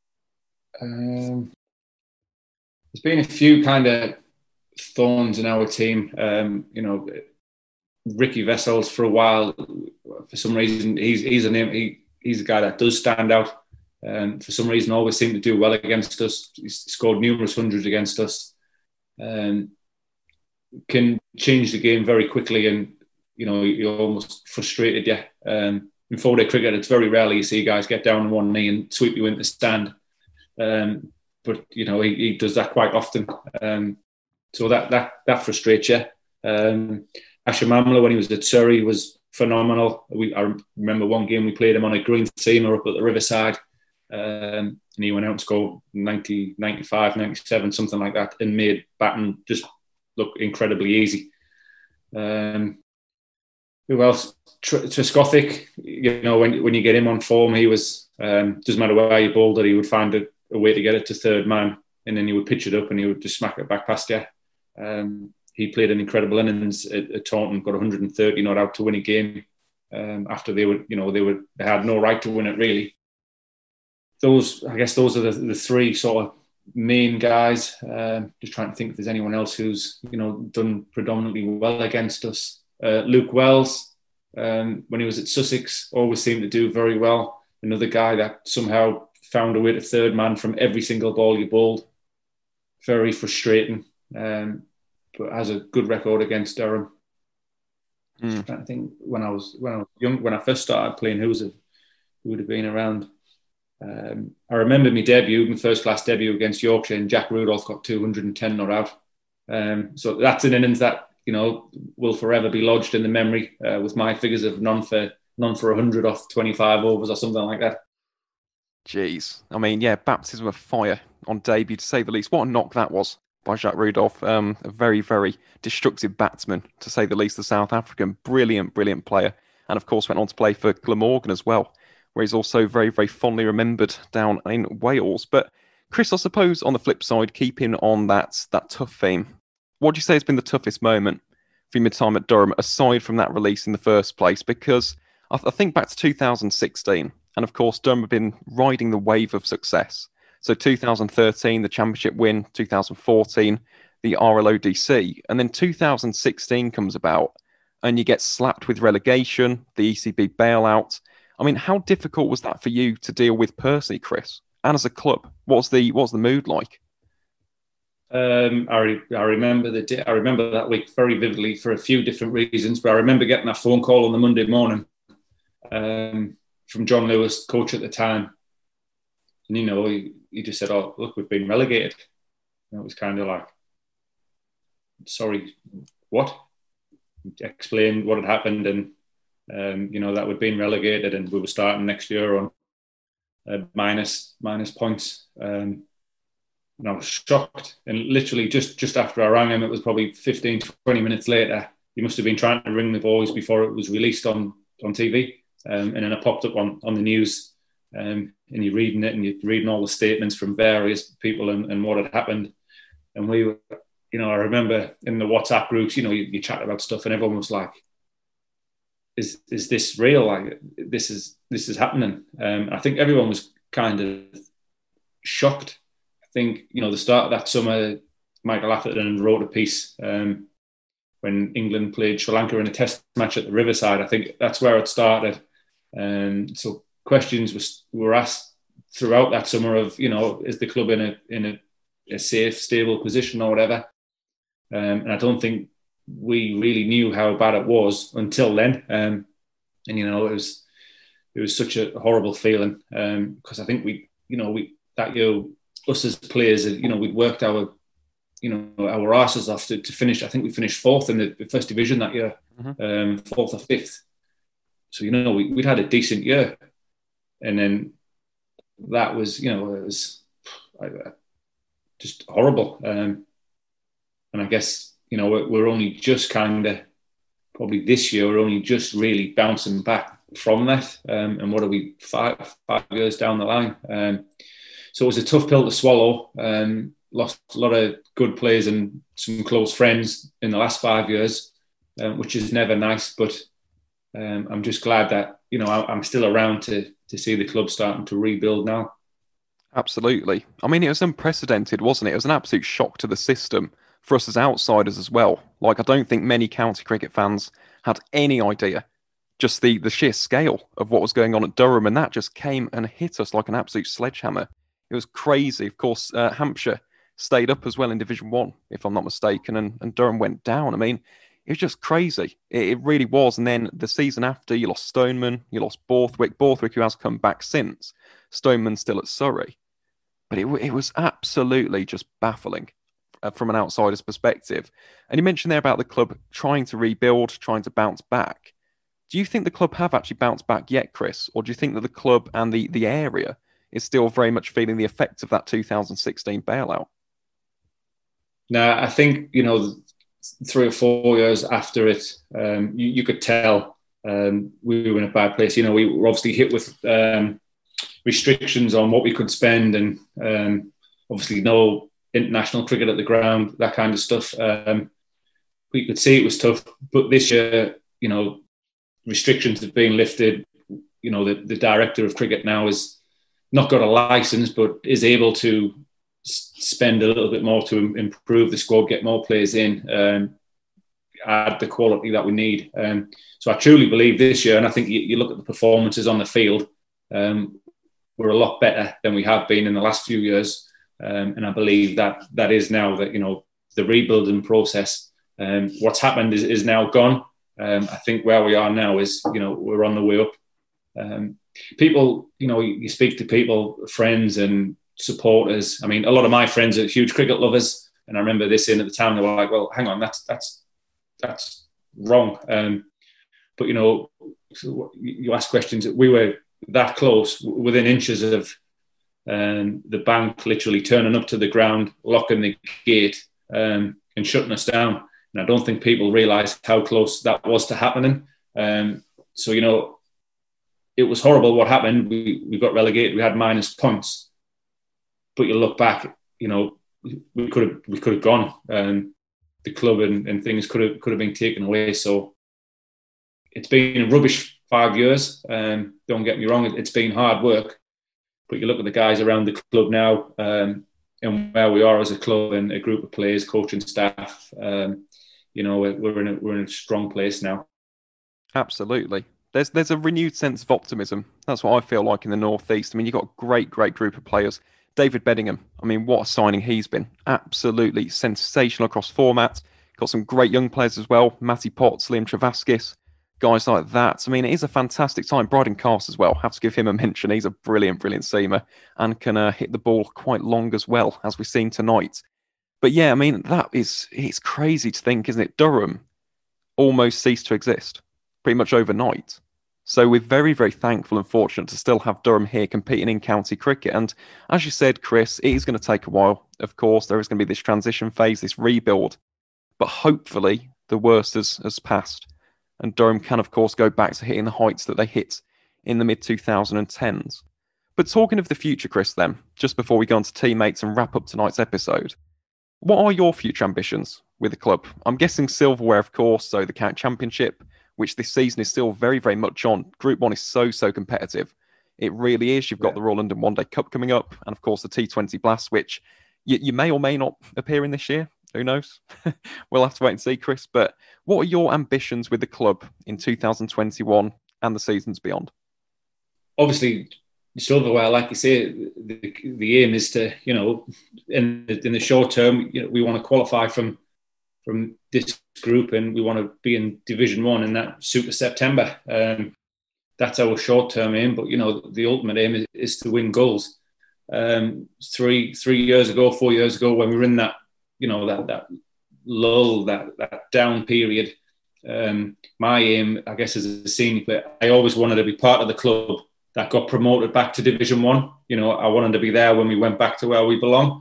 Um, there's been a few kind of thorns in our team. Um, you know, Ricky Vessels for a while. For some reason, he's he's a name. He, he's a guy that does stand out. And for some reason, always seemed to do well against us. He's scored numerous hundreds against us. Um, can change the game very quickly, and you know you're almost frustrated. Yeah, um, in four-day cricket, it's very rarely you see guys get down on one knee and sweep you into the stand. Um, but you know he, he does that quite often, um, so that that that frustrates you. Um, Asher Mamla, when he was at Surrey, was phenomenal. We, I remember one game we played him on a green seamer up at the Riverside, um, and he went out and scored ninety, ninety-five, ninety-seven, something like that, and made batting just look incredibly easy. Um, who else? Tr- Trescothick, you know, when when you get him on form, he was, um, doesn't matter where you bowled it, he would find a, a way to get it to third man, and then he would pitch it up and he would just smack it back past you. Um, he played an incredible innings at, at Taunton, got one hundred thirty not out to win a game, um, after they were, you know, they were they had no right to win it really. Those, I guess, those are the, the three sort of main guys. Um, just trying to think if there's anyone else who's, you know, done predominantly well against us. Uh, Luke Wells, um, when he was at Sussex, always seemed to do very well. Another guy that somehow found a way to third man from every single ball you bowled. Very frustrating, um, but has a good record against Durham. Mm. Just trying to think when I was when I was young, when I first started playing, who was it? Who would have been around? Um, I remember my debut, my first class debut against Yorkshire, and Jack Rudolph got two hundred ten not out. Um, so that's an innings that, you know, will forever be lodged in the memory, uh, with my figures of none for none for one hundred off twenty-five overs or something like that. Jeez. I mean, yeah, baptism of fire on debut, to say the least. What a knock that was by Jack Rudolph. Um, a very, very destructive batsman, to say the least, the South African. Brilliant, brilliant player. And of course went on to play for Glamorgan as well, where he's also very, very fondly remembered down in Wales. But Chris, I suppose on the flip side, keeping on that that tough theme, what do you say has been the toughest moment for your time at Durham, aside from that release in the first place? Because I, th- I think back to two thousand sixteen, and of course Durham have been riding the wave of success. So two thousand thirteen, the championship win, two thousand fourteen, the R L O D C, and then two thousand sixteen comes about, and you get slapped with relegation, the E C B bailout. I mean, how difficult was that for you to deal with personally, Chris? And as a club, what's the what's the mood like? Um, I, re- I remember the day, I remember that week very vividly for a few different reasons. But I remember getting that phone call on the Monday morning, um, from John Lewis, coach at the time, and you know he, he just said, "Oh, look, we've been relegated." And it was kind of like, "Sorry, what?" Explained what had happened, and um, you know that we'd been relegated and we were starting next year on uh, minus minus points. Um, and I was shocked. And literally just, just after I rang him, it was probably fifteen, twenty minutes later. He must have been trying to ring the boys before it was released on, on T V. Um, and then it popped up on, on the news. um, and you're reading it and you're reading all the statements from various people and, and what had happened. And we were, you know, I remember in the WhatsApp groups, you know, you, you chat about stuff and everyone was like, is is this real? Like, this is this is happening. Um, I think everyone was kind of shocked. I think, you know, the start of that summer, Michael Atherton wrote a piece um, when England played Sri Lanka in a test match at the Riverside. I think that's where it started. Um, so questions was, were asked throughout that summer of, you know, is the club in a in a, a safe, stable position or whatever? Um, and I don't think we really knew how bad it was until then. Um, and, you know, it was it was such a horrible feeling because um, I think we, you know, we that year, us as players, you know, we'd worked our, you know, our asses off to, to finish. I think we finished fourth in the first division that year, mm-hmm. um, fourth or fifth. So, you know, we, we'd had a decent year. And then that was, you know, it was just horrible. Um, and I guess, you know, we're, we're only just kind of, probably this year, we're only just really bouncing back from that. Um, and what are we, five, five years down the line? Um, so it was a tough pill to swallow. Um, lost a lot of good players and some close friends in the last five years, um, which is never nice. But um, I'm just glad that, you know, I, I'm still around to to see the club starting to rebuild now. Absolutely. I mean, it was unprecedented, wasn't it? It was an absolute shock to the system for us as outsiders as well. Like, I don't think many county cricket fans had any idea just the, the sheer scale of what was going on at Durham, and that just came and hit us like an absolute sledgehammer. It was crazy. Of course, uh, Hampshire stayed up as well in Division One, if I'm not mistaken, and, and Durham went down. I mean, it was just crazy. It, it really was. And then the season after, you lost Stoneman, you lost Borthwick. Borthwick, who has come back since. Stoneman still at Surrey. But it, it was absolutely just baffling uh, from an outsider's perspective. And you mentioned there about the club trying to rebuild, trying to bounce back. Do you think the club have actually bounced back yet, Chris? Or do you think that the club and the, the area is still very much feeling the effects of that two thousand sixteen bailout? No, I think, you know, three or four years after it, um, you, you could tell um, we were in a bad place. You know, we were obviously hit with um, restrictions on what we could spend, and um, obviously no international cricket at the ground, that kind of stuff. Um, we could see it was tough, but this year, you know, restrictions have been lifted. You know, the, the director of cricket now has not got a license, but is able to spend a little bit more to improve the squad, get more players in, um, add the quality that we need. Um, so I truly believe this year, and I think you, you look at the performances on the field, um, we're a lot better than we have been in the last few years. Um, and I believe that that is now that, you know, the rebuilding process, um, what's happened is, is now gone. Um, I think where we are now is, you know, we're on the way up. Um, people, you know, you, you speak to people, friends and supporters. I mean, a lot of my friends are huge cricket lovers, and I remember this in at the time. They were like, "Well, hang on, that's that's that's wrong." Um, but you know, so you ask questions. We were that close, within inches of um, the bank literally turning up to the ground, locking the gate, um, and shutting us down. And I don't think people realise how close that was to happening. Um, so you know, it was horrible what happened. We we got relegated. We had minus points. But you look back, you know, we could have we could have gone, and the club and, and things could have could have been taken away. So it's been a rubbish five years. Um, don't get me wrong, it's been hard work. But you look at the guys around the club now, um, and where we are as a club and a group of players, coaching staff. Um, you know, we're in a we're in a strong place now. Absolutely. There's there's a renewed sense of optimism. That's what I feel like in the North East. I mean, you've got a great, great group of players. David Beddingham, I mean, what a signing he's been. Absolutely sensational across formats. Got some great young players as well. Matty Potts, Liam Travaskis, guys like that. I mean, it is a fantastic time. Bryden Cast as well. Have to give him a mention. He's a brilliant, brilliant seamer and can uh, hit the ball quite long as well, as we've seen tonight. But yeah, I mean, that is, it's crazy to think, isn't it? Durham almost ceased to exist pretty much overnight. So we're very, very thankful and fortunate to still have Durham here competing in county cricket. And as you said, Chris, it is going to take a while. Of course, there is going to be this transition phase, this rebuild. But hopefully the worst has, has passed. And Durham can, of course, go back to hitting the heights that they hit in the mid twenty tens. But talking of the future, Chris, then, just before we go on to teammates and wrap up tonight's episode, what are your future ambitions with the club? I'm guessing silverware, of course, so the County Championship, which this season is still very, very much on. Group one is so, so competitive. It really is. You've got yeah. the Royal London One Day Cup coming up, and of course the T twenty Blast, which you, you may or may not appear in this year. Who knows? We'll have to wait and see, Chris. But what are your ambitions with the club in two thousand twenty-one and the seasons beyond? Obviously, silverware, like you say, the, the aim is to, you know, in the, in the short term, you know, we want to qualify from from this group, and we want to be in Division One, and that Super September. Um, that's our short term aim. But you know, the ultimate aim is, is to win goals. Um, three three years ago, four years ago, when we were in that, you know, that that lull, that that down period. Um, my aim, I guess, as a senior player, I always wanted to be part of the club that got promoted back to Division One. You know, I wanted to be there when we went back to where we belong.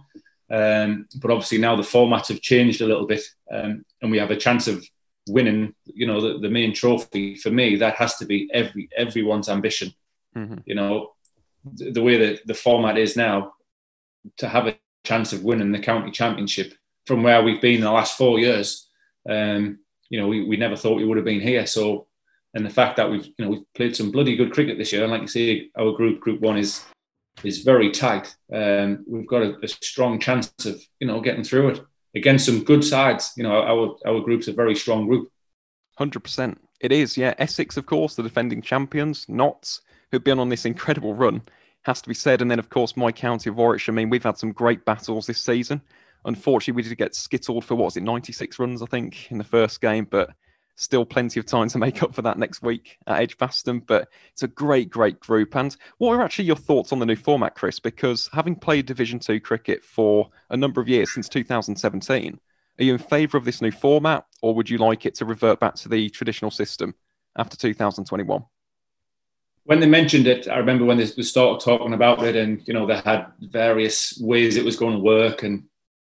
Um, but obviously now the formats have changed a little bit, um, and we have a chance of winning, you know, the, the main trophy. For me, that has to be every everyone's ambition. Mm-hmm. You know, the, the way that the format is now, to have a chance of winning the county championship from where we've been in the last four years, um, you know, we, we never thought we would have been here. So, and the fact that we've, you know, we've played some bloody good cricket this year, and like you say, our group, Group One, is is very tight. Um, we've got a, a strong chance of, you know, getting through it against some good sides. You know, our our group's a very strong group. one hundred percent. It is, yeah. Essex, of course, the defending champions. Notts, who've been on this incredible run, has to be said. And then, of course, my county of Warwickshire. I mean, we've had some great battles this season. Unfortunately, we did get skittled for, what was it, ninety-six runs, I think, in the first game. But still plenty of time to make up for that next week at Edgbaston. But it's a great, great group. And what are actually your thoughts on the new format, Chris? Because having played Division Two cricket for a number of years, since two thousand seventeen, are you in favour of this new format, or would you like it to revert back to the traditional system after two thousand twenty-one? When they mentioned it, I remember when they started talking about it, and, you know, they had various ways it was going to work. And,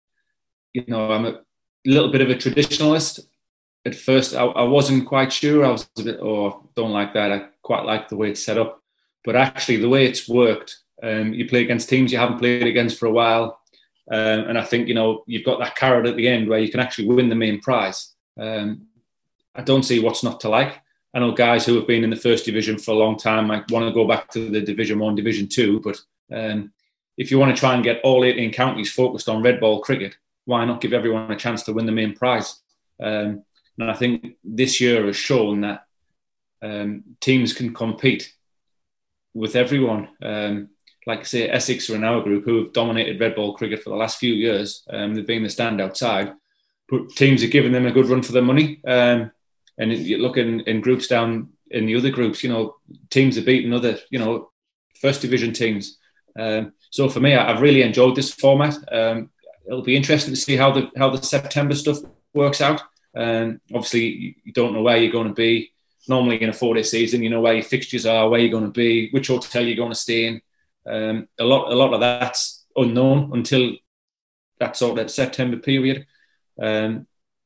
you know, I'm a little bit of a traditionalist. At first, I, I wasn't quite sure. I was a bit, oh, don't like that. I quite like the way it's set up. But actually, the way it's worked, um, you play against teams you haven't played against for a while. Um, and I think, you know, you've got that carrot at the end where you can actually win the main prize. Um, I don't see what's not to like. I know guys who have been in the first division for a long time might want to go back to the Division One, Division Two. But um, if you want to try and get all eighteen counties focused on red ball cricket, why not give everyone a chance to win the main prize? Um, And I think this year has shown that um, teams can compete with everyone. Um, like I say, Essex are in our group, who have dominated red ball cricket for the last few years. Um, they've been the standout side, but teams are giving them a good run for their money. Um, and you look in, in groups down in the other groups, you know, teams are beating other, you know, first division teams. Um, so for me, I've really enjoyed this format. Um, it'll be interesting to see how the how the September stuff works out. Um, obviously, you don't know where you're going to be. Normally in a four-day season, you know where your fixtures are, where you're going to be, which hotel you're going to stay in. Um, a lot, a lot of that's unknown until that sort of September period. Um,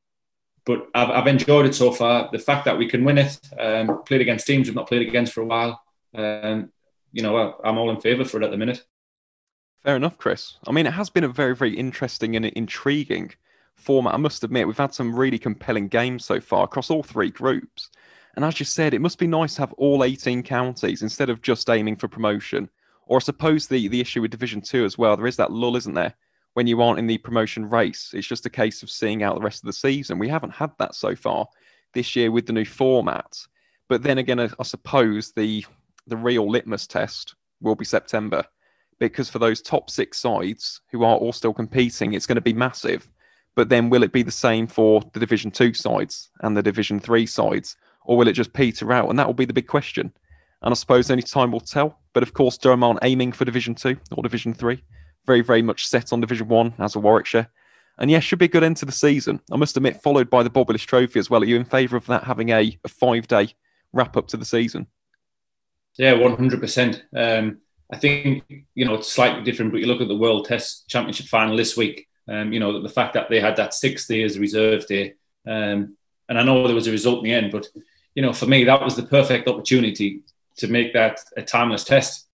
but I've, I've enjoyed it so far. The fact that we can win it, um, played against teams we've not played against for a while. Um, you know, I, I'm all in favour for it at the minute. Fair enough, Chris. I mean, it has been a very, very interesting and intriguing format. I must admit, we've had some really compelling games so far across all three groups. And as you said, it must be nice to have all eighteen counties instead of just aiming for promotion. Or I suppose the, the issue with Division Two as well, there is that lull, isn't there? When you aren't in the promotion race, it's just a case of seeing out the rest of the season. We haven't had that so far this year with the new format. But then again, I, I suppose the the real litmus test will be September. Because for those top six sides who are all still competing, it's going to be massive. But then will it be the same for the Division Two sides and the Division Three sides? Or will it just peter out? And that will be the big question. And I suppose only time will tell. But of course, Durham aren't aiming for Division Two or Division Three. Very, very much set on Division One as a Warwickshire. And yeah, should be a good end to the season. I must admit, followed by the Bob Willis Trophy as well. Are you in favour of that having a, a five-day wrap-up to the season? Yeah, one hundred percent. Um, I think, you know, it's slightly different, but you look at the World Test Championship final this week, um, you know, the fact that they had that sixth day as a reserve day. Um, and I know there was a result in the end, but, you know, for me, that was the perfect opportunity to make that a timeless test.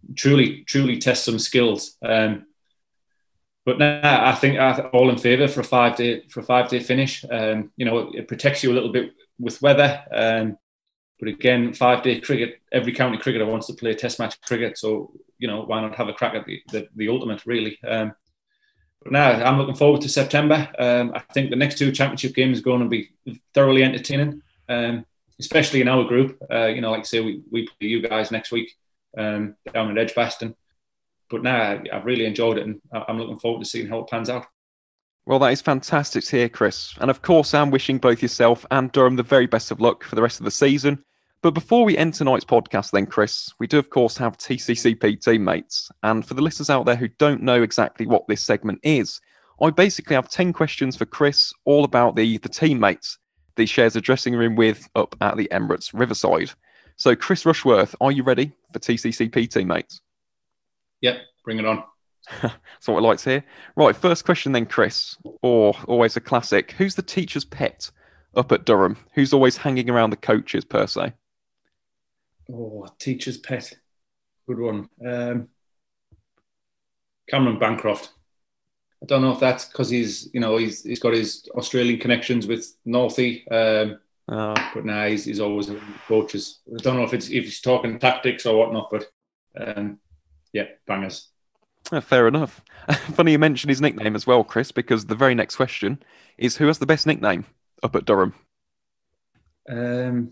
truly, truly test some skills. Um, but now I think I'm all in favour for a five day for a five day finish. Um, you know, it, it protects you a little bit with weather. Um, but again, five day cricket. Every county cricketer wants to play Test match cricket, so you know why not have a crack at the the, the ultimate, really. Um, but now I'm looking forward to September. Um, I think the next two championship games are going to be thoroughly entertaining, um, especially in our group. Uh, you know, like I say, we we play you guys next week um, down at Edgbaston. But now I've really enjoyed it, and I'm looking forward to seeing how it pans out. Well, that is fantastic to hear, Chris. And of course, I'm wishing both yourself and Durham the very best of luck for the rest of the season. But before we end tonight's podcast then, Chris, we do of course have T C C P teammates. And for the listeners out there who don't know exactly what this segment is, I basically have ten questions for Chris all about the, the teammates that he shares a dressing room with up at the Emirates Riverside. So Chris Rushworth, are you ready for T C C P teammates? Yep, bring it on. That's what I like to hear. Right, first question then, Chris, or always a classic. Who's the teacher's pet up at Durham? Who's always hanging around the coaches, per se? Oh, teacher's pet. Good one. Um, Cameron Bancroft. I don't know if that's because he's, you know, he's he's got his Australian connections with Northie, um, oh. but now nah, he's, he's always around the coaches. I don't know if it's if he's talking tactics or whatnot, but um, yeah, bangers. Oh, fair enough. Funny you mentioned his nickname as well, Chris, because the very next question is who has the best nickname up at Durham? Um,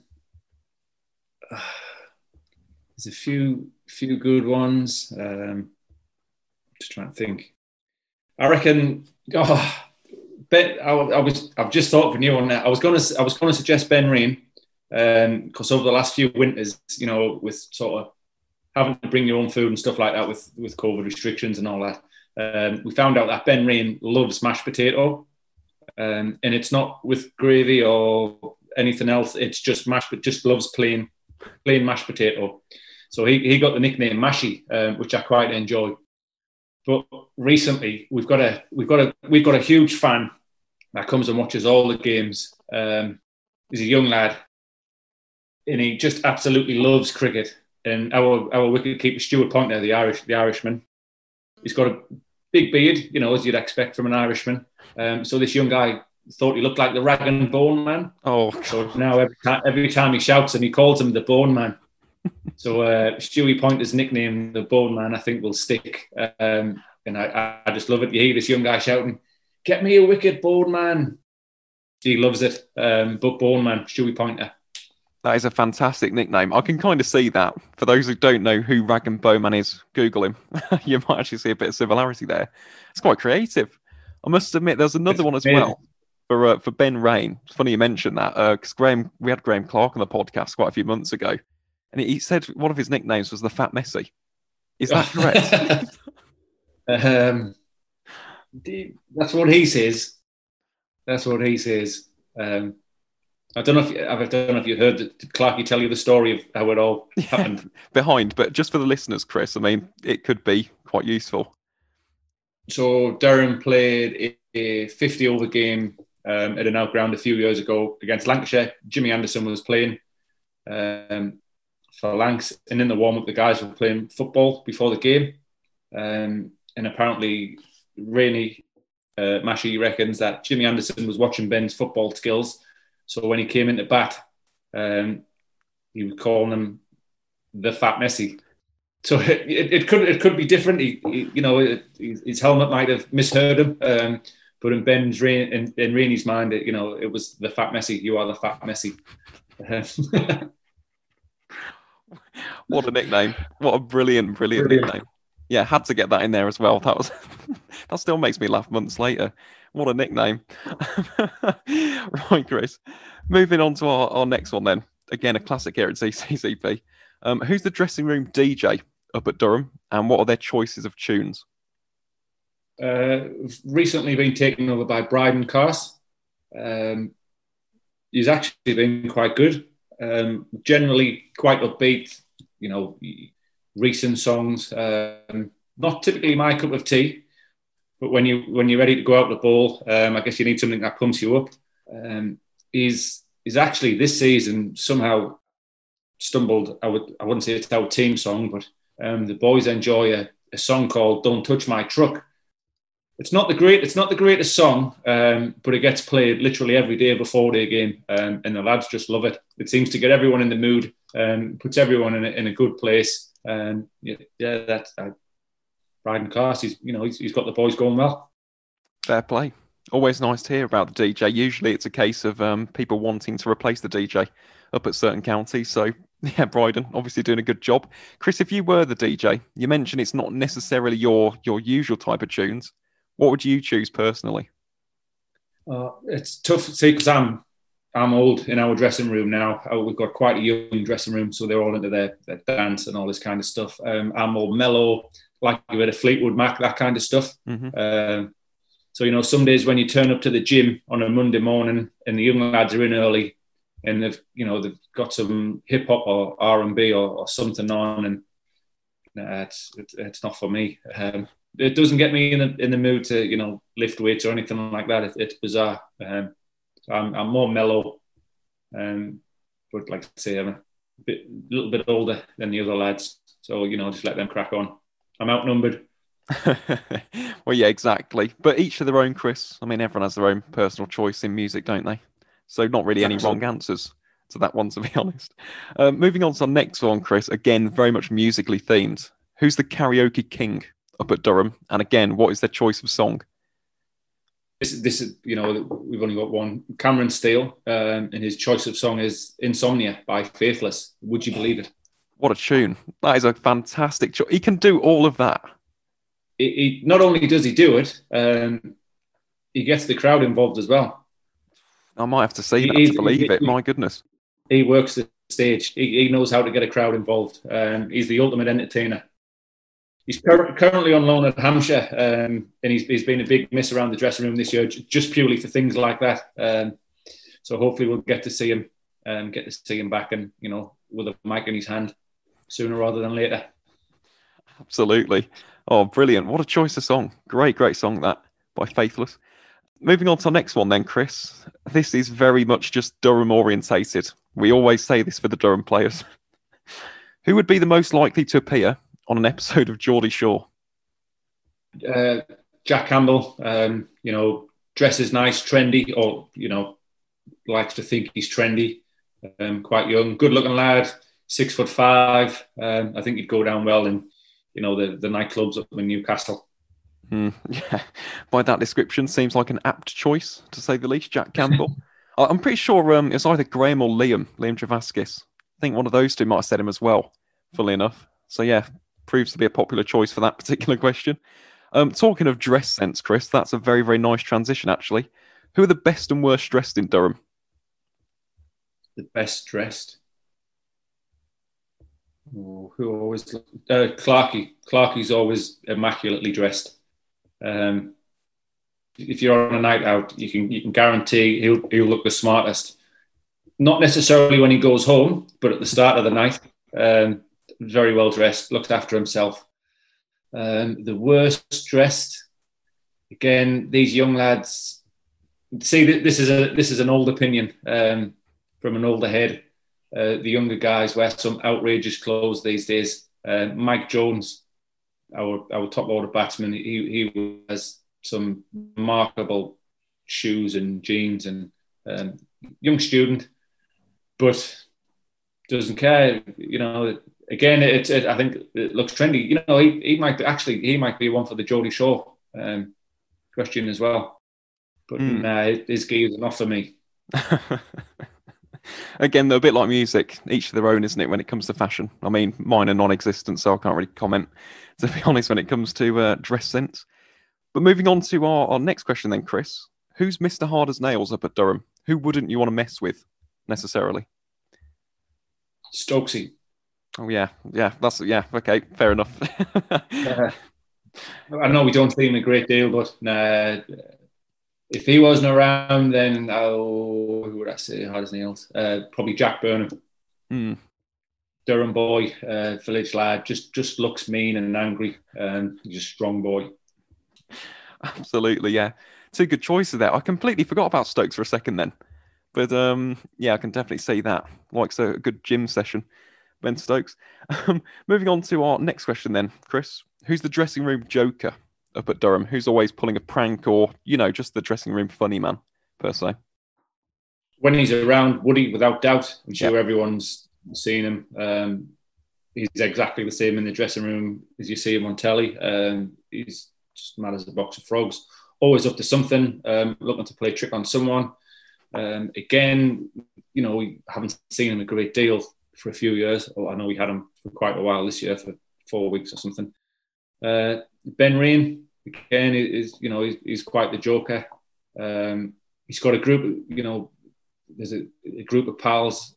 there's a few few good ones. Um, just trying to think. I reckon. Oh, Ben. I, I was. I've just thought of a new one. I was going to. I was going to suggest Ben Rain, because um, over the last few winters, you know, with sort of having to bring your own food and stuff like that with, with COVID restrictions and all that. Um, we found out that Ben Rain loves mashed potato. Um, and it's not with gravy or anything else. It's just mashed, but just loves plain, plain mashed potato. So he, he got the nickname Mashy, um, which I quite enjoy. But recently we've got a, we've got a, we've got a huge fan that comes and watches all the games. Um, he's a young lad and he just absolutely loves cricket. And our our wicketkeeper Stuart Pointer, the Irish the Irishman, he's got a big beard, you know, as you'd expect from an Irishman. Um, so this young guy thought he looked like the Rag and Bone Man. Oh, so now every time every time he shouts him, he calls him the Bone Man. So uh, Stewie Pointer's nickname, the Bone Man, I think will stick. Um, and I, I just love it. You hear this young guy shouting, "Get me a wicket, Bone Man!" He loves it. Um, but Bone Man, Stewie Pointer. That is a fantastic nickname. I can kind of see that. For those who don't know who Rag and Bowman is, Google him. You might actually see a bit of similarity there. It's quite creative. I must admit, there's another it's one as amazing. well for uh, for Ben Rain. It's funny you mentioned that because uh, Graham, we had Graham Clark on the podcast quite a few months ago, and he said one of his nicknames was the Fat Messi. Is that correct? um, that's what he says. That's what he says. Um, I don't know if I don't know if you heard did Clarky tell you the story of how it all happened. Yeah, behind, but just for the listeners, Chris, I mean, it could be quite useful. So Durham played a fifty over game um, at an out ground a few years ago against Lancashire. Jimmy Anderson was playing um, for Lancs, and in the warm up, the guys were playing football before the game, um, and apparently Rainey uh, Mashy reckons that Jimmy Anderson was watching Ben's football skills. So when he came into bat, um, he was calling him the Fat Messi. So it, it, it could it could be different. He, he, you know, it, his helmet might have misheard him. Um, but in Ben's Rain, in, in Rainey's mind, it, you know, it was the Fat Messi. You are the Fat Messi. What a nickname! What a brilliant, brilliant, brilliant nickname. Yeah, had to get that in there as well. That was that still makes me laugh months later. What a nickname. Right, Chris. Moving on to our, our next one then. Again, a classic here at C C C P. Um, who's the dressing room D J up at Durham and what are their choices of tunes? Uh, recently been taken over by Bryden Cars. Um, he's actually been quite good. Um, generally quite upbeat, you know, recent songs. Um, not typically my cup of tea. But when you when you're ready to go out the ball, um, I guess you need something that pumps you up. Um, he's he's actually this season somehow stumbled. I would I wouldn't say it's our team song, but Um, the boys enjoy a, a song called "Don't Touch My Truck." It's not the great, it's not the greatest song, um, but it gets played literally every day before the game, um, and the lads just love it. It seems to get everyone in the mood, and puts everyone in a, in a good place. And yeah, yeah that's uh, Bryden Class. He's you know he's, he's got the boys going well. Fair play. Always nice to hear about the D J. Usually it's a case of um, people wanting to replace the D J up at certain counties. So yeah, Bryden obviously doing a good job. Chris, if you were the D J, you mentioned it's not necessarily your your usual type of tunes. What would you choose personally? Uh, it's tough to say because I'm I'm old in our dressing room now. We've got quite a young dressing room, so they're all into their, their dance and all this kind of stuff. Um, I'm more mellow, like a bit of Fleetwood Mac, that kind of stuff. Mm-hmm. Um, so, you know, some days when you turn up to the gym on a Monday morning and the young lads are in early and they've, you know, they've got some hip hop or R and B or, or something on, and nah, it's, it's it's not for me. Um, it doesn't get me in the in the mood to, you know, lift weights or anything like that. It, it's bizarre. Um, so I'm I'm more mellow, um, but like I say, I'm a bit, little bit older than the other lads. So, you know, just let them crack on. I'm outnumbered. Well, yeah, exactly. But each to their own, Chris. I mean, everyone has their own personal choice in music, don't they? So not really any wrong answers to that one, to be honest. Uh, moving on to our next one, Chris. Again, very much musically themed. Who's the karaoke king up at Durham? And again, what is their choice of song? This, this is, you know, we've only got one. Cameron Steele, um, and his choice of song is Insomnia by Faithless. Would you believe it? What a tune. That is a fantastic choice. He can do all of that. He, he Not only does he do it, um, he gets the crowd involved as well. I might have to see he, that to believe he, it. My goodness. He works the stage. He, he knows how to get a crowd involved. Um, he's the ultimate entertainer. He's cur- currently on loan at Hampshire, um, and he's, he's been a big miss around the dressing room this year, just purely for things like that. Um, so hopefully we'll get to see him, um, get to see him back, and you know, with a mic in his hand sooner rather than later. Absolutely. Oh, brilliant! What a choice of song. Great, great song that by Faithless. Moving on to our next one, then, Chris. This is very much just Durham orientated. We always say this for the Durham players. Who would be the most likely to appear on an episode of Geordie Shore? Uh, Jack Campbell, um, you know, dresses nice, trendy, or, you know, likes to think he's trendy, um, quite young, good looking lad, six foot five. Um, I think he'd go down well in, you know, the, the nightclubs up in Newcastle. Mm, yeah, by that description, seems like an apt choice, to say the least, Jack Campbell. I'm pretty sure um, it's either Graham or Liam, Liam Travaskis. I think one of those two might have said him as well, fully enough. So yeah, proves to be a popular choice for that particular question. Um, talking of dress sense, Chris, that's a very, very nice transition, actually. Who are the best and worst dressed in Durham? The best dressed? Oh, who always... Uh, Clarkey. Clarkey's always immaculately dressed. Um, if you're on a night out, you can you can guarantee he'll he'll look the smartest. Not necessarily when he goes home, but at the start of the night, um, very well dressed, looks after himself. Um, the worst dressed, again, these young lads. See, this is a this is an old opinion um, from an older head. Uh, the younger guys wear some outrageous clothes these days. Uh, Mike Jones, our our top order batsman, he he has some remarkable shoes and jeans, and um, young student, but doesn't care. You know, again, it's it, I think it looks trendy. You know, he, he might be, actually he might be one for the Geordie Shore um, question as well. But mm. nah, his gear is not for me. Again, they're a bit like music, each to their own, isn't it, when it comes to fashion? I mean, mine are non-existent, so I can't really comment, to be honest, when it comes to uh, dress sense. But moving on to our, our next question then, Chris. Who's Mister Hard as Nails up at Durham? Who wouldn't you want to mess with, necessarily? Stokesy. Oh, yeah. Yeah, that's, yeah, okay, fair enough. uh, I know we don't see him a great deal, but nah, if he wasn't around, then oh, who would I say hard as nails? Uh, probably Jack Burnham. Mm. Durham boy, uh, village lad, just just looks mean and angry. Um, he's a strong boy. Absolutely, yeah. Two good choices there. I completely forgot about Stokes for a second then. But um, yeah, I can definitely see that. Likes a good gym session. Ben Stokes. Um, moving on to our next question then, Chris. Who's the dressing room joker up at Durham? Who's always pulling a prank or, you know, just the dressing room funny man, per se? When he's around, Woody, without doubt. I'm sure yep. everyone's seen him. Um, he's exactly the same in the dressing room as you see him on telly. Um, he's just mad as a box of frogs. Always up to something, um, looking to play a trick on someone. Um, again, you know, we haven't seen him a great deal for a few years. Oh, I know we had him for quite a while this year, for four weeks or something. Uh, Ben Rain, again, is you know he's, he's quite the joker. Um, he's got a group, you know, there's a, a group of pals.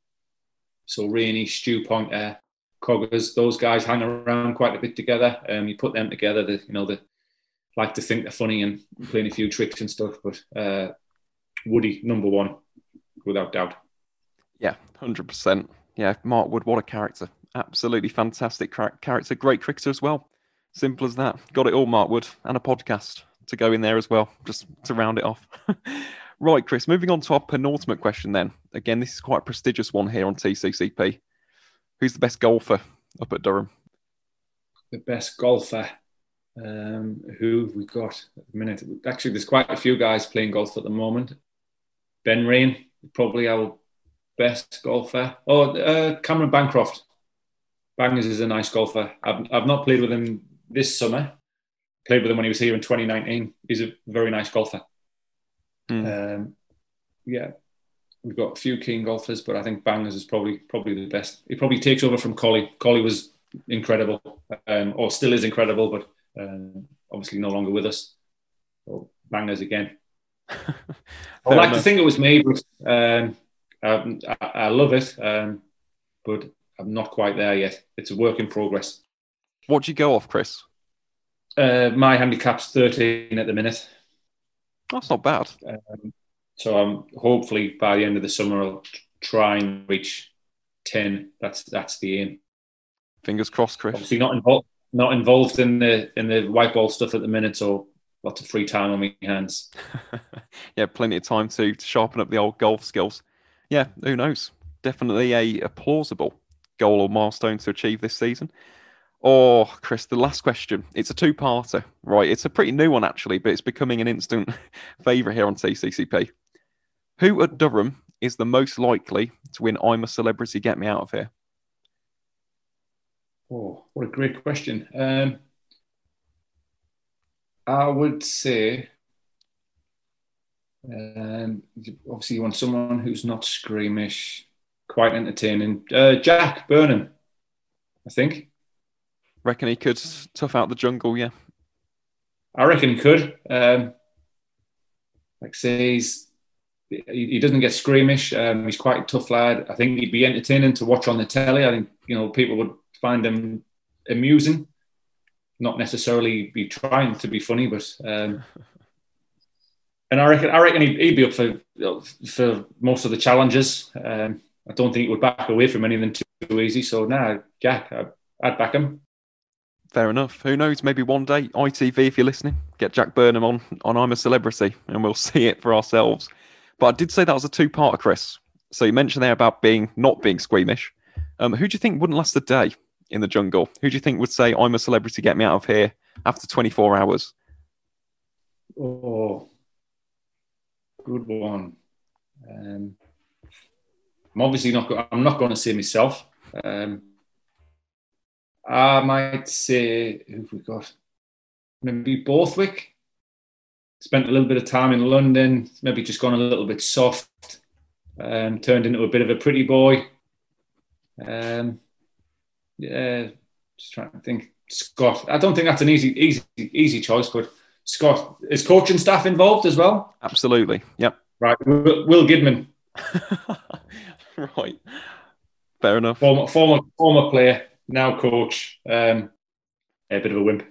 So Rainey, Stu Pointer, Coggers, those guys hang around quite a bit together. Um, you put them together, they, you know, they like to think they're funny and playing a few tricks and stuff. But uh, Woody, number one, without doubt. Yeah, one hundred percent. Yeah, Mark Wood, what a character. Absolutely fantastic character. Great cricketer as well. Simple as that. Got it all, Mark Wood. And a podcast to go in there as well, just to round it off. Right, Chris, moving on to our penultimate question then. Again, this is quite a prestigious one here on T C C P. Who's the best golfer up at Durham? The best golfer? Um, who have we got at the minute? Actually, there's quite a few guys playing golf at the moment. Ben Rain, probably our best golfer. Oh, uh, Cameron Bancroft. Bangers is a nice golfer. I've, I've not played with him this summer. Played with him when he was here in twenty nineteen. He's a very nice golfer. Mm. Um, yeah, we've got a few keen golfers, but I think Bangers is probably probably the best. He probably takes over from Collie. Collie was incredible, um, or still is incredible, but um, obviously no longer with us. So Bangers again. I'd like enough. to think it was me, but um, I, I love it, um, but I'm not quite there yet. It's a work in progress. What do you go off, Chris? Uh, my handicap's thirteen at the minute. That's not bad. Um, so I'm hopefully by the end of the summer I'll try and reach ten. That's that's the aim. Fingers crossed, Chris. Obviously not involved not involved in the in the white ball stuff at the minute, so lots of free time on my hands. Yeah, plenty of time to, to sharpen up the old golf skills. Yeah, who knows? Definitely a, a plausible goal or milestone to achieve this season. Oh, Chris, the last question. It's a two-parter, right? It's a pretty new one, actually, but it's becoming an instant favourite here on T C C P. Who at Durham is the most likely to win I'm a Celebrity, Get Me Out of Here? Oh, what a great question. Um, I would say, um, obviously you want someone who's not squeamish, quite entertaining. Uh, Jack Burnham, I think. Reckon he could tough out the jungle, yeah? I reckon he could. Um, like I say, he's, he, he doesn't get squeamish. Um, he's quite a tough lad. I think he'd be entertaining to watch on the telly. I think, you know, people would find him amusing. Not necessarily be trying to be funny, but um, and I reckon I reckon he'd, he'd be up for for most of the challenges. Um, I don't think he would back away from anything too easy. So nah, Jack, I'd, I'd back him. Fair enough. Who knows? Maybe one day, I T V, if you're listening, get Jack Burnham on on I'm a Celebrity, and we'll see it for ourselves. But I did say that was a two-parter, Chris. So you mentioned there about being not being squeamish. Um, who do you think wouldn't last a day in the jungle? Who do you think would say, I'm a Celebrity, get me out of here after twenty-four hours? Oh, good one. Um, I'm obviously not. Go- I'm not going to say myself. Um, I might say, who have we got? Maybe Borthwick. Spent a little bit of time in London. Maybe just gone a little bit soft. Um, turned into a bit of a pretty boy. Um, yeah, just trying to think. Scott. I don't think that's an easy, easy, easy choice, but Scott, is coaching staff involved as well? Absolutely. Yep. Right. Will, Will Gidman. Right. Fair enough. Former, former, former player, now coach. Um, a bit of a wimp.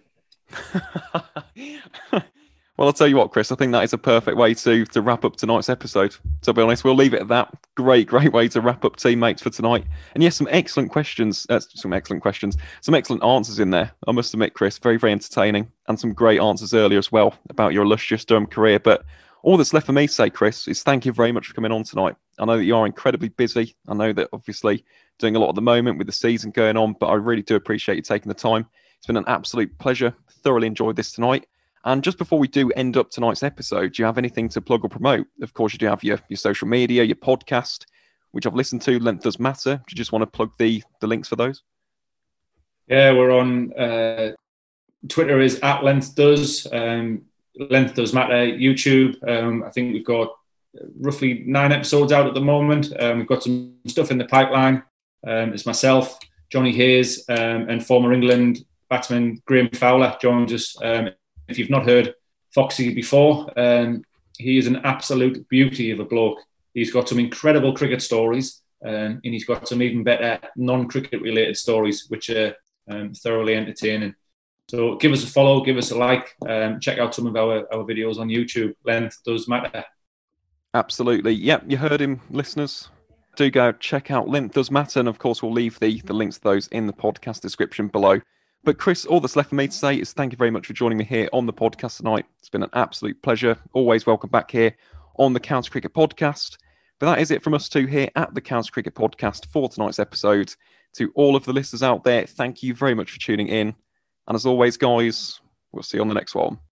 Well, I'll tell you what, Chris, I think that is a perfect way to to wrap up tonight's episode. To be honest, we'll leave it at that. Great, great way to wrap up teammates for tonight. And yes, some excellent questions, uh, some excellent questions, some excellent answers in there. I must admit, Chris, very, very entertaining, and some great answers earlier as well about your illustrious Durham career. But all that's left for me to say, Chris, is thank you very much for coming on tonight. I know that you are incredibly busy. I know that obviously doing a lot at the moment with the season going on, but I really do appreciate you taking the time. It's been an absolute pleasure. Thoroughly enjoyed this tonight. And just before we do end up tonight's episode, do you have anything to plug or promote? Of course, you do have your, your social media, your podcast, which I've listened to, Length Does Matter. Do you just want to plug the, the links for those? Yeah, we're on uh, Twitter is at Length Does. Um, Length Does Matter. YouTube. Um, I think we've got roughly nine episodes out at the moment. Um, we've got some stuff in the pipeline. Um, it's myself, Johnny Hayes, um, and former England batsman Graham Fowler joins us. Um, if you've not heard Foxy before, um, he is an absolute beauty of a bloke. He's got some incredible cricket stories, um, and he's got some even better non-cricket related stories, which are um, thoroughly entertaining. So give us a follow, give us a like, um, check out some of our, our videos on YouTube. Length Does Matter. Absolutely. Yep, you heard him, listeners. Do go check out Length Does Matter, and of course we'll leave the, the links to those in the podcast description below. But Chris, all that's left for me to say is thank you very much for joining me here on the podcast tonight. It's been an absolute pleasure. Always welcome back here on the County Cricket Podcast. But that is it from us two here at the County Cricket Podcast for tonight's episode. To all of the listeners out there, thank you very much for tuning in. And as always, guys, we'll see you on the next one.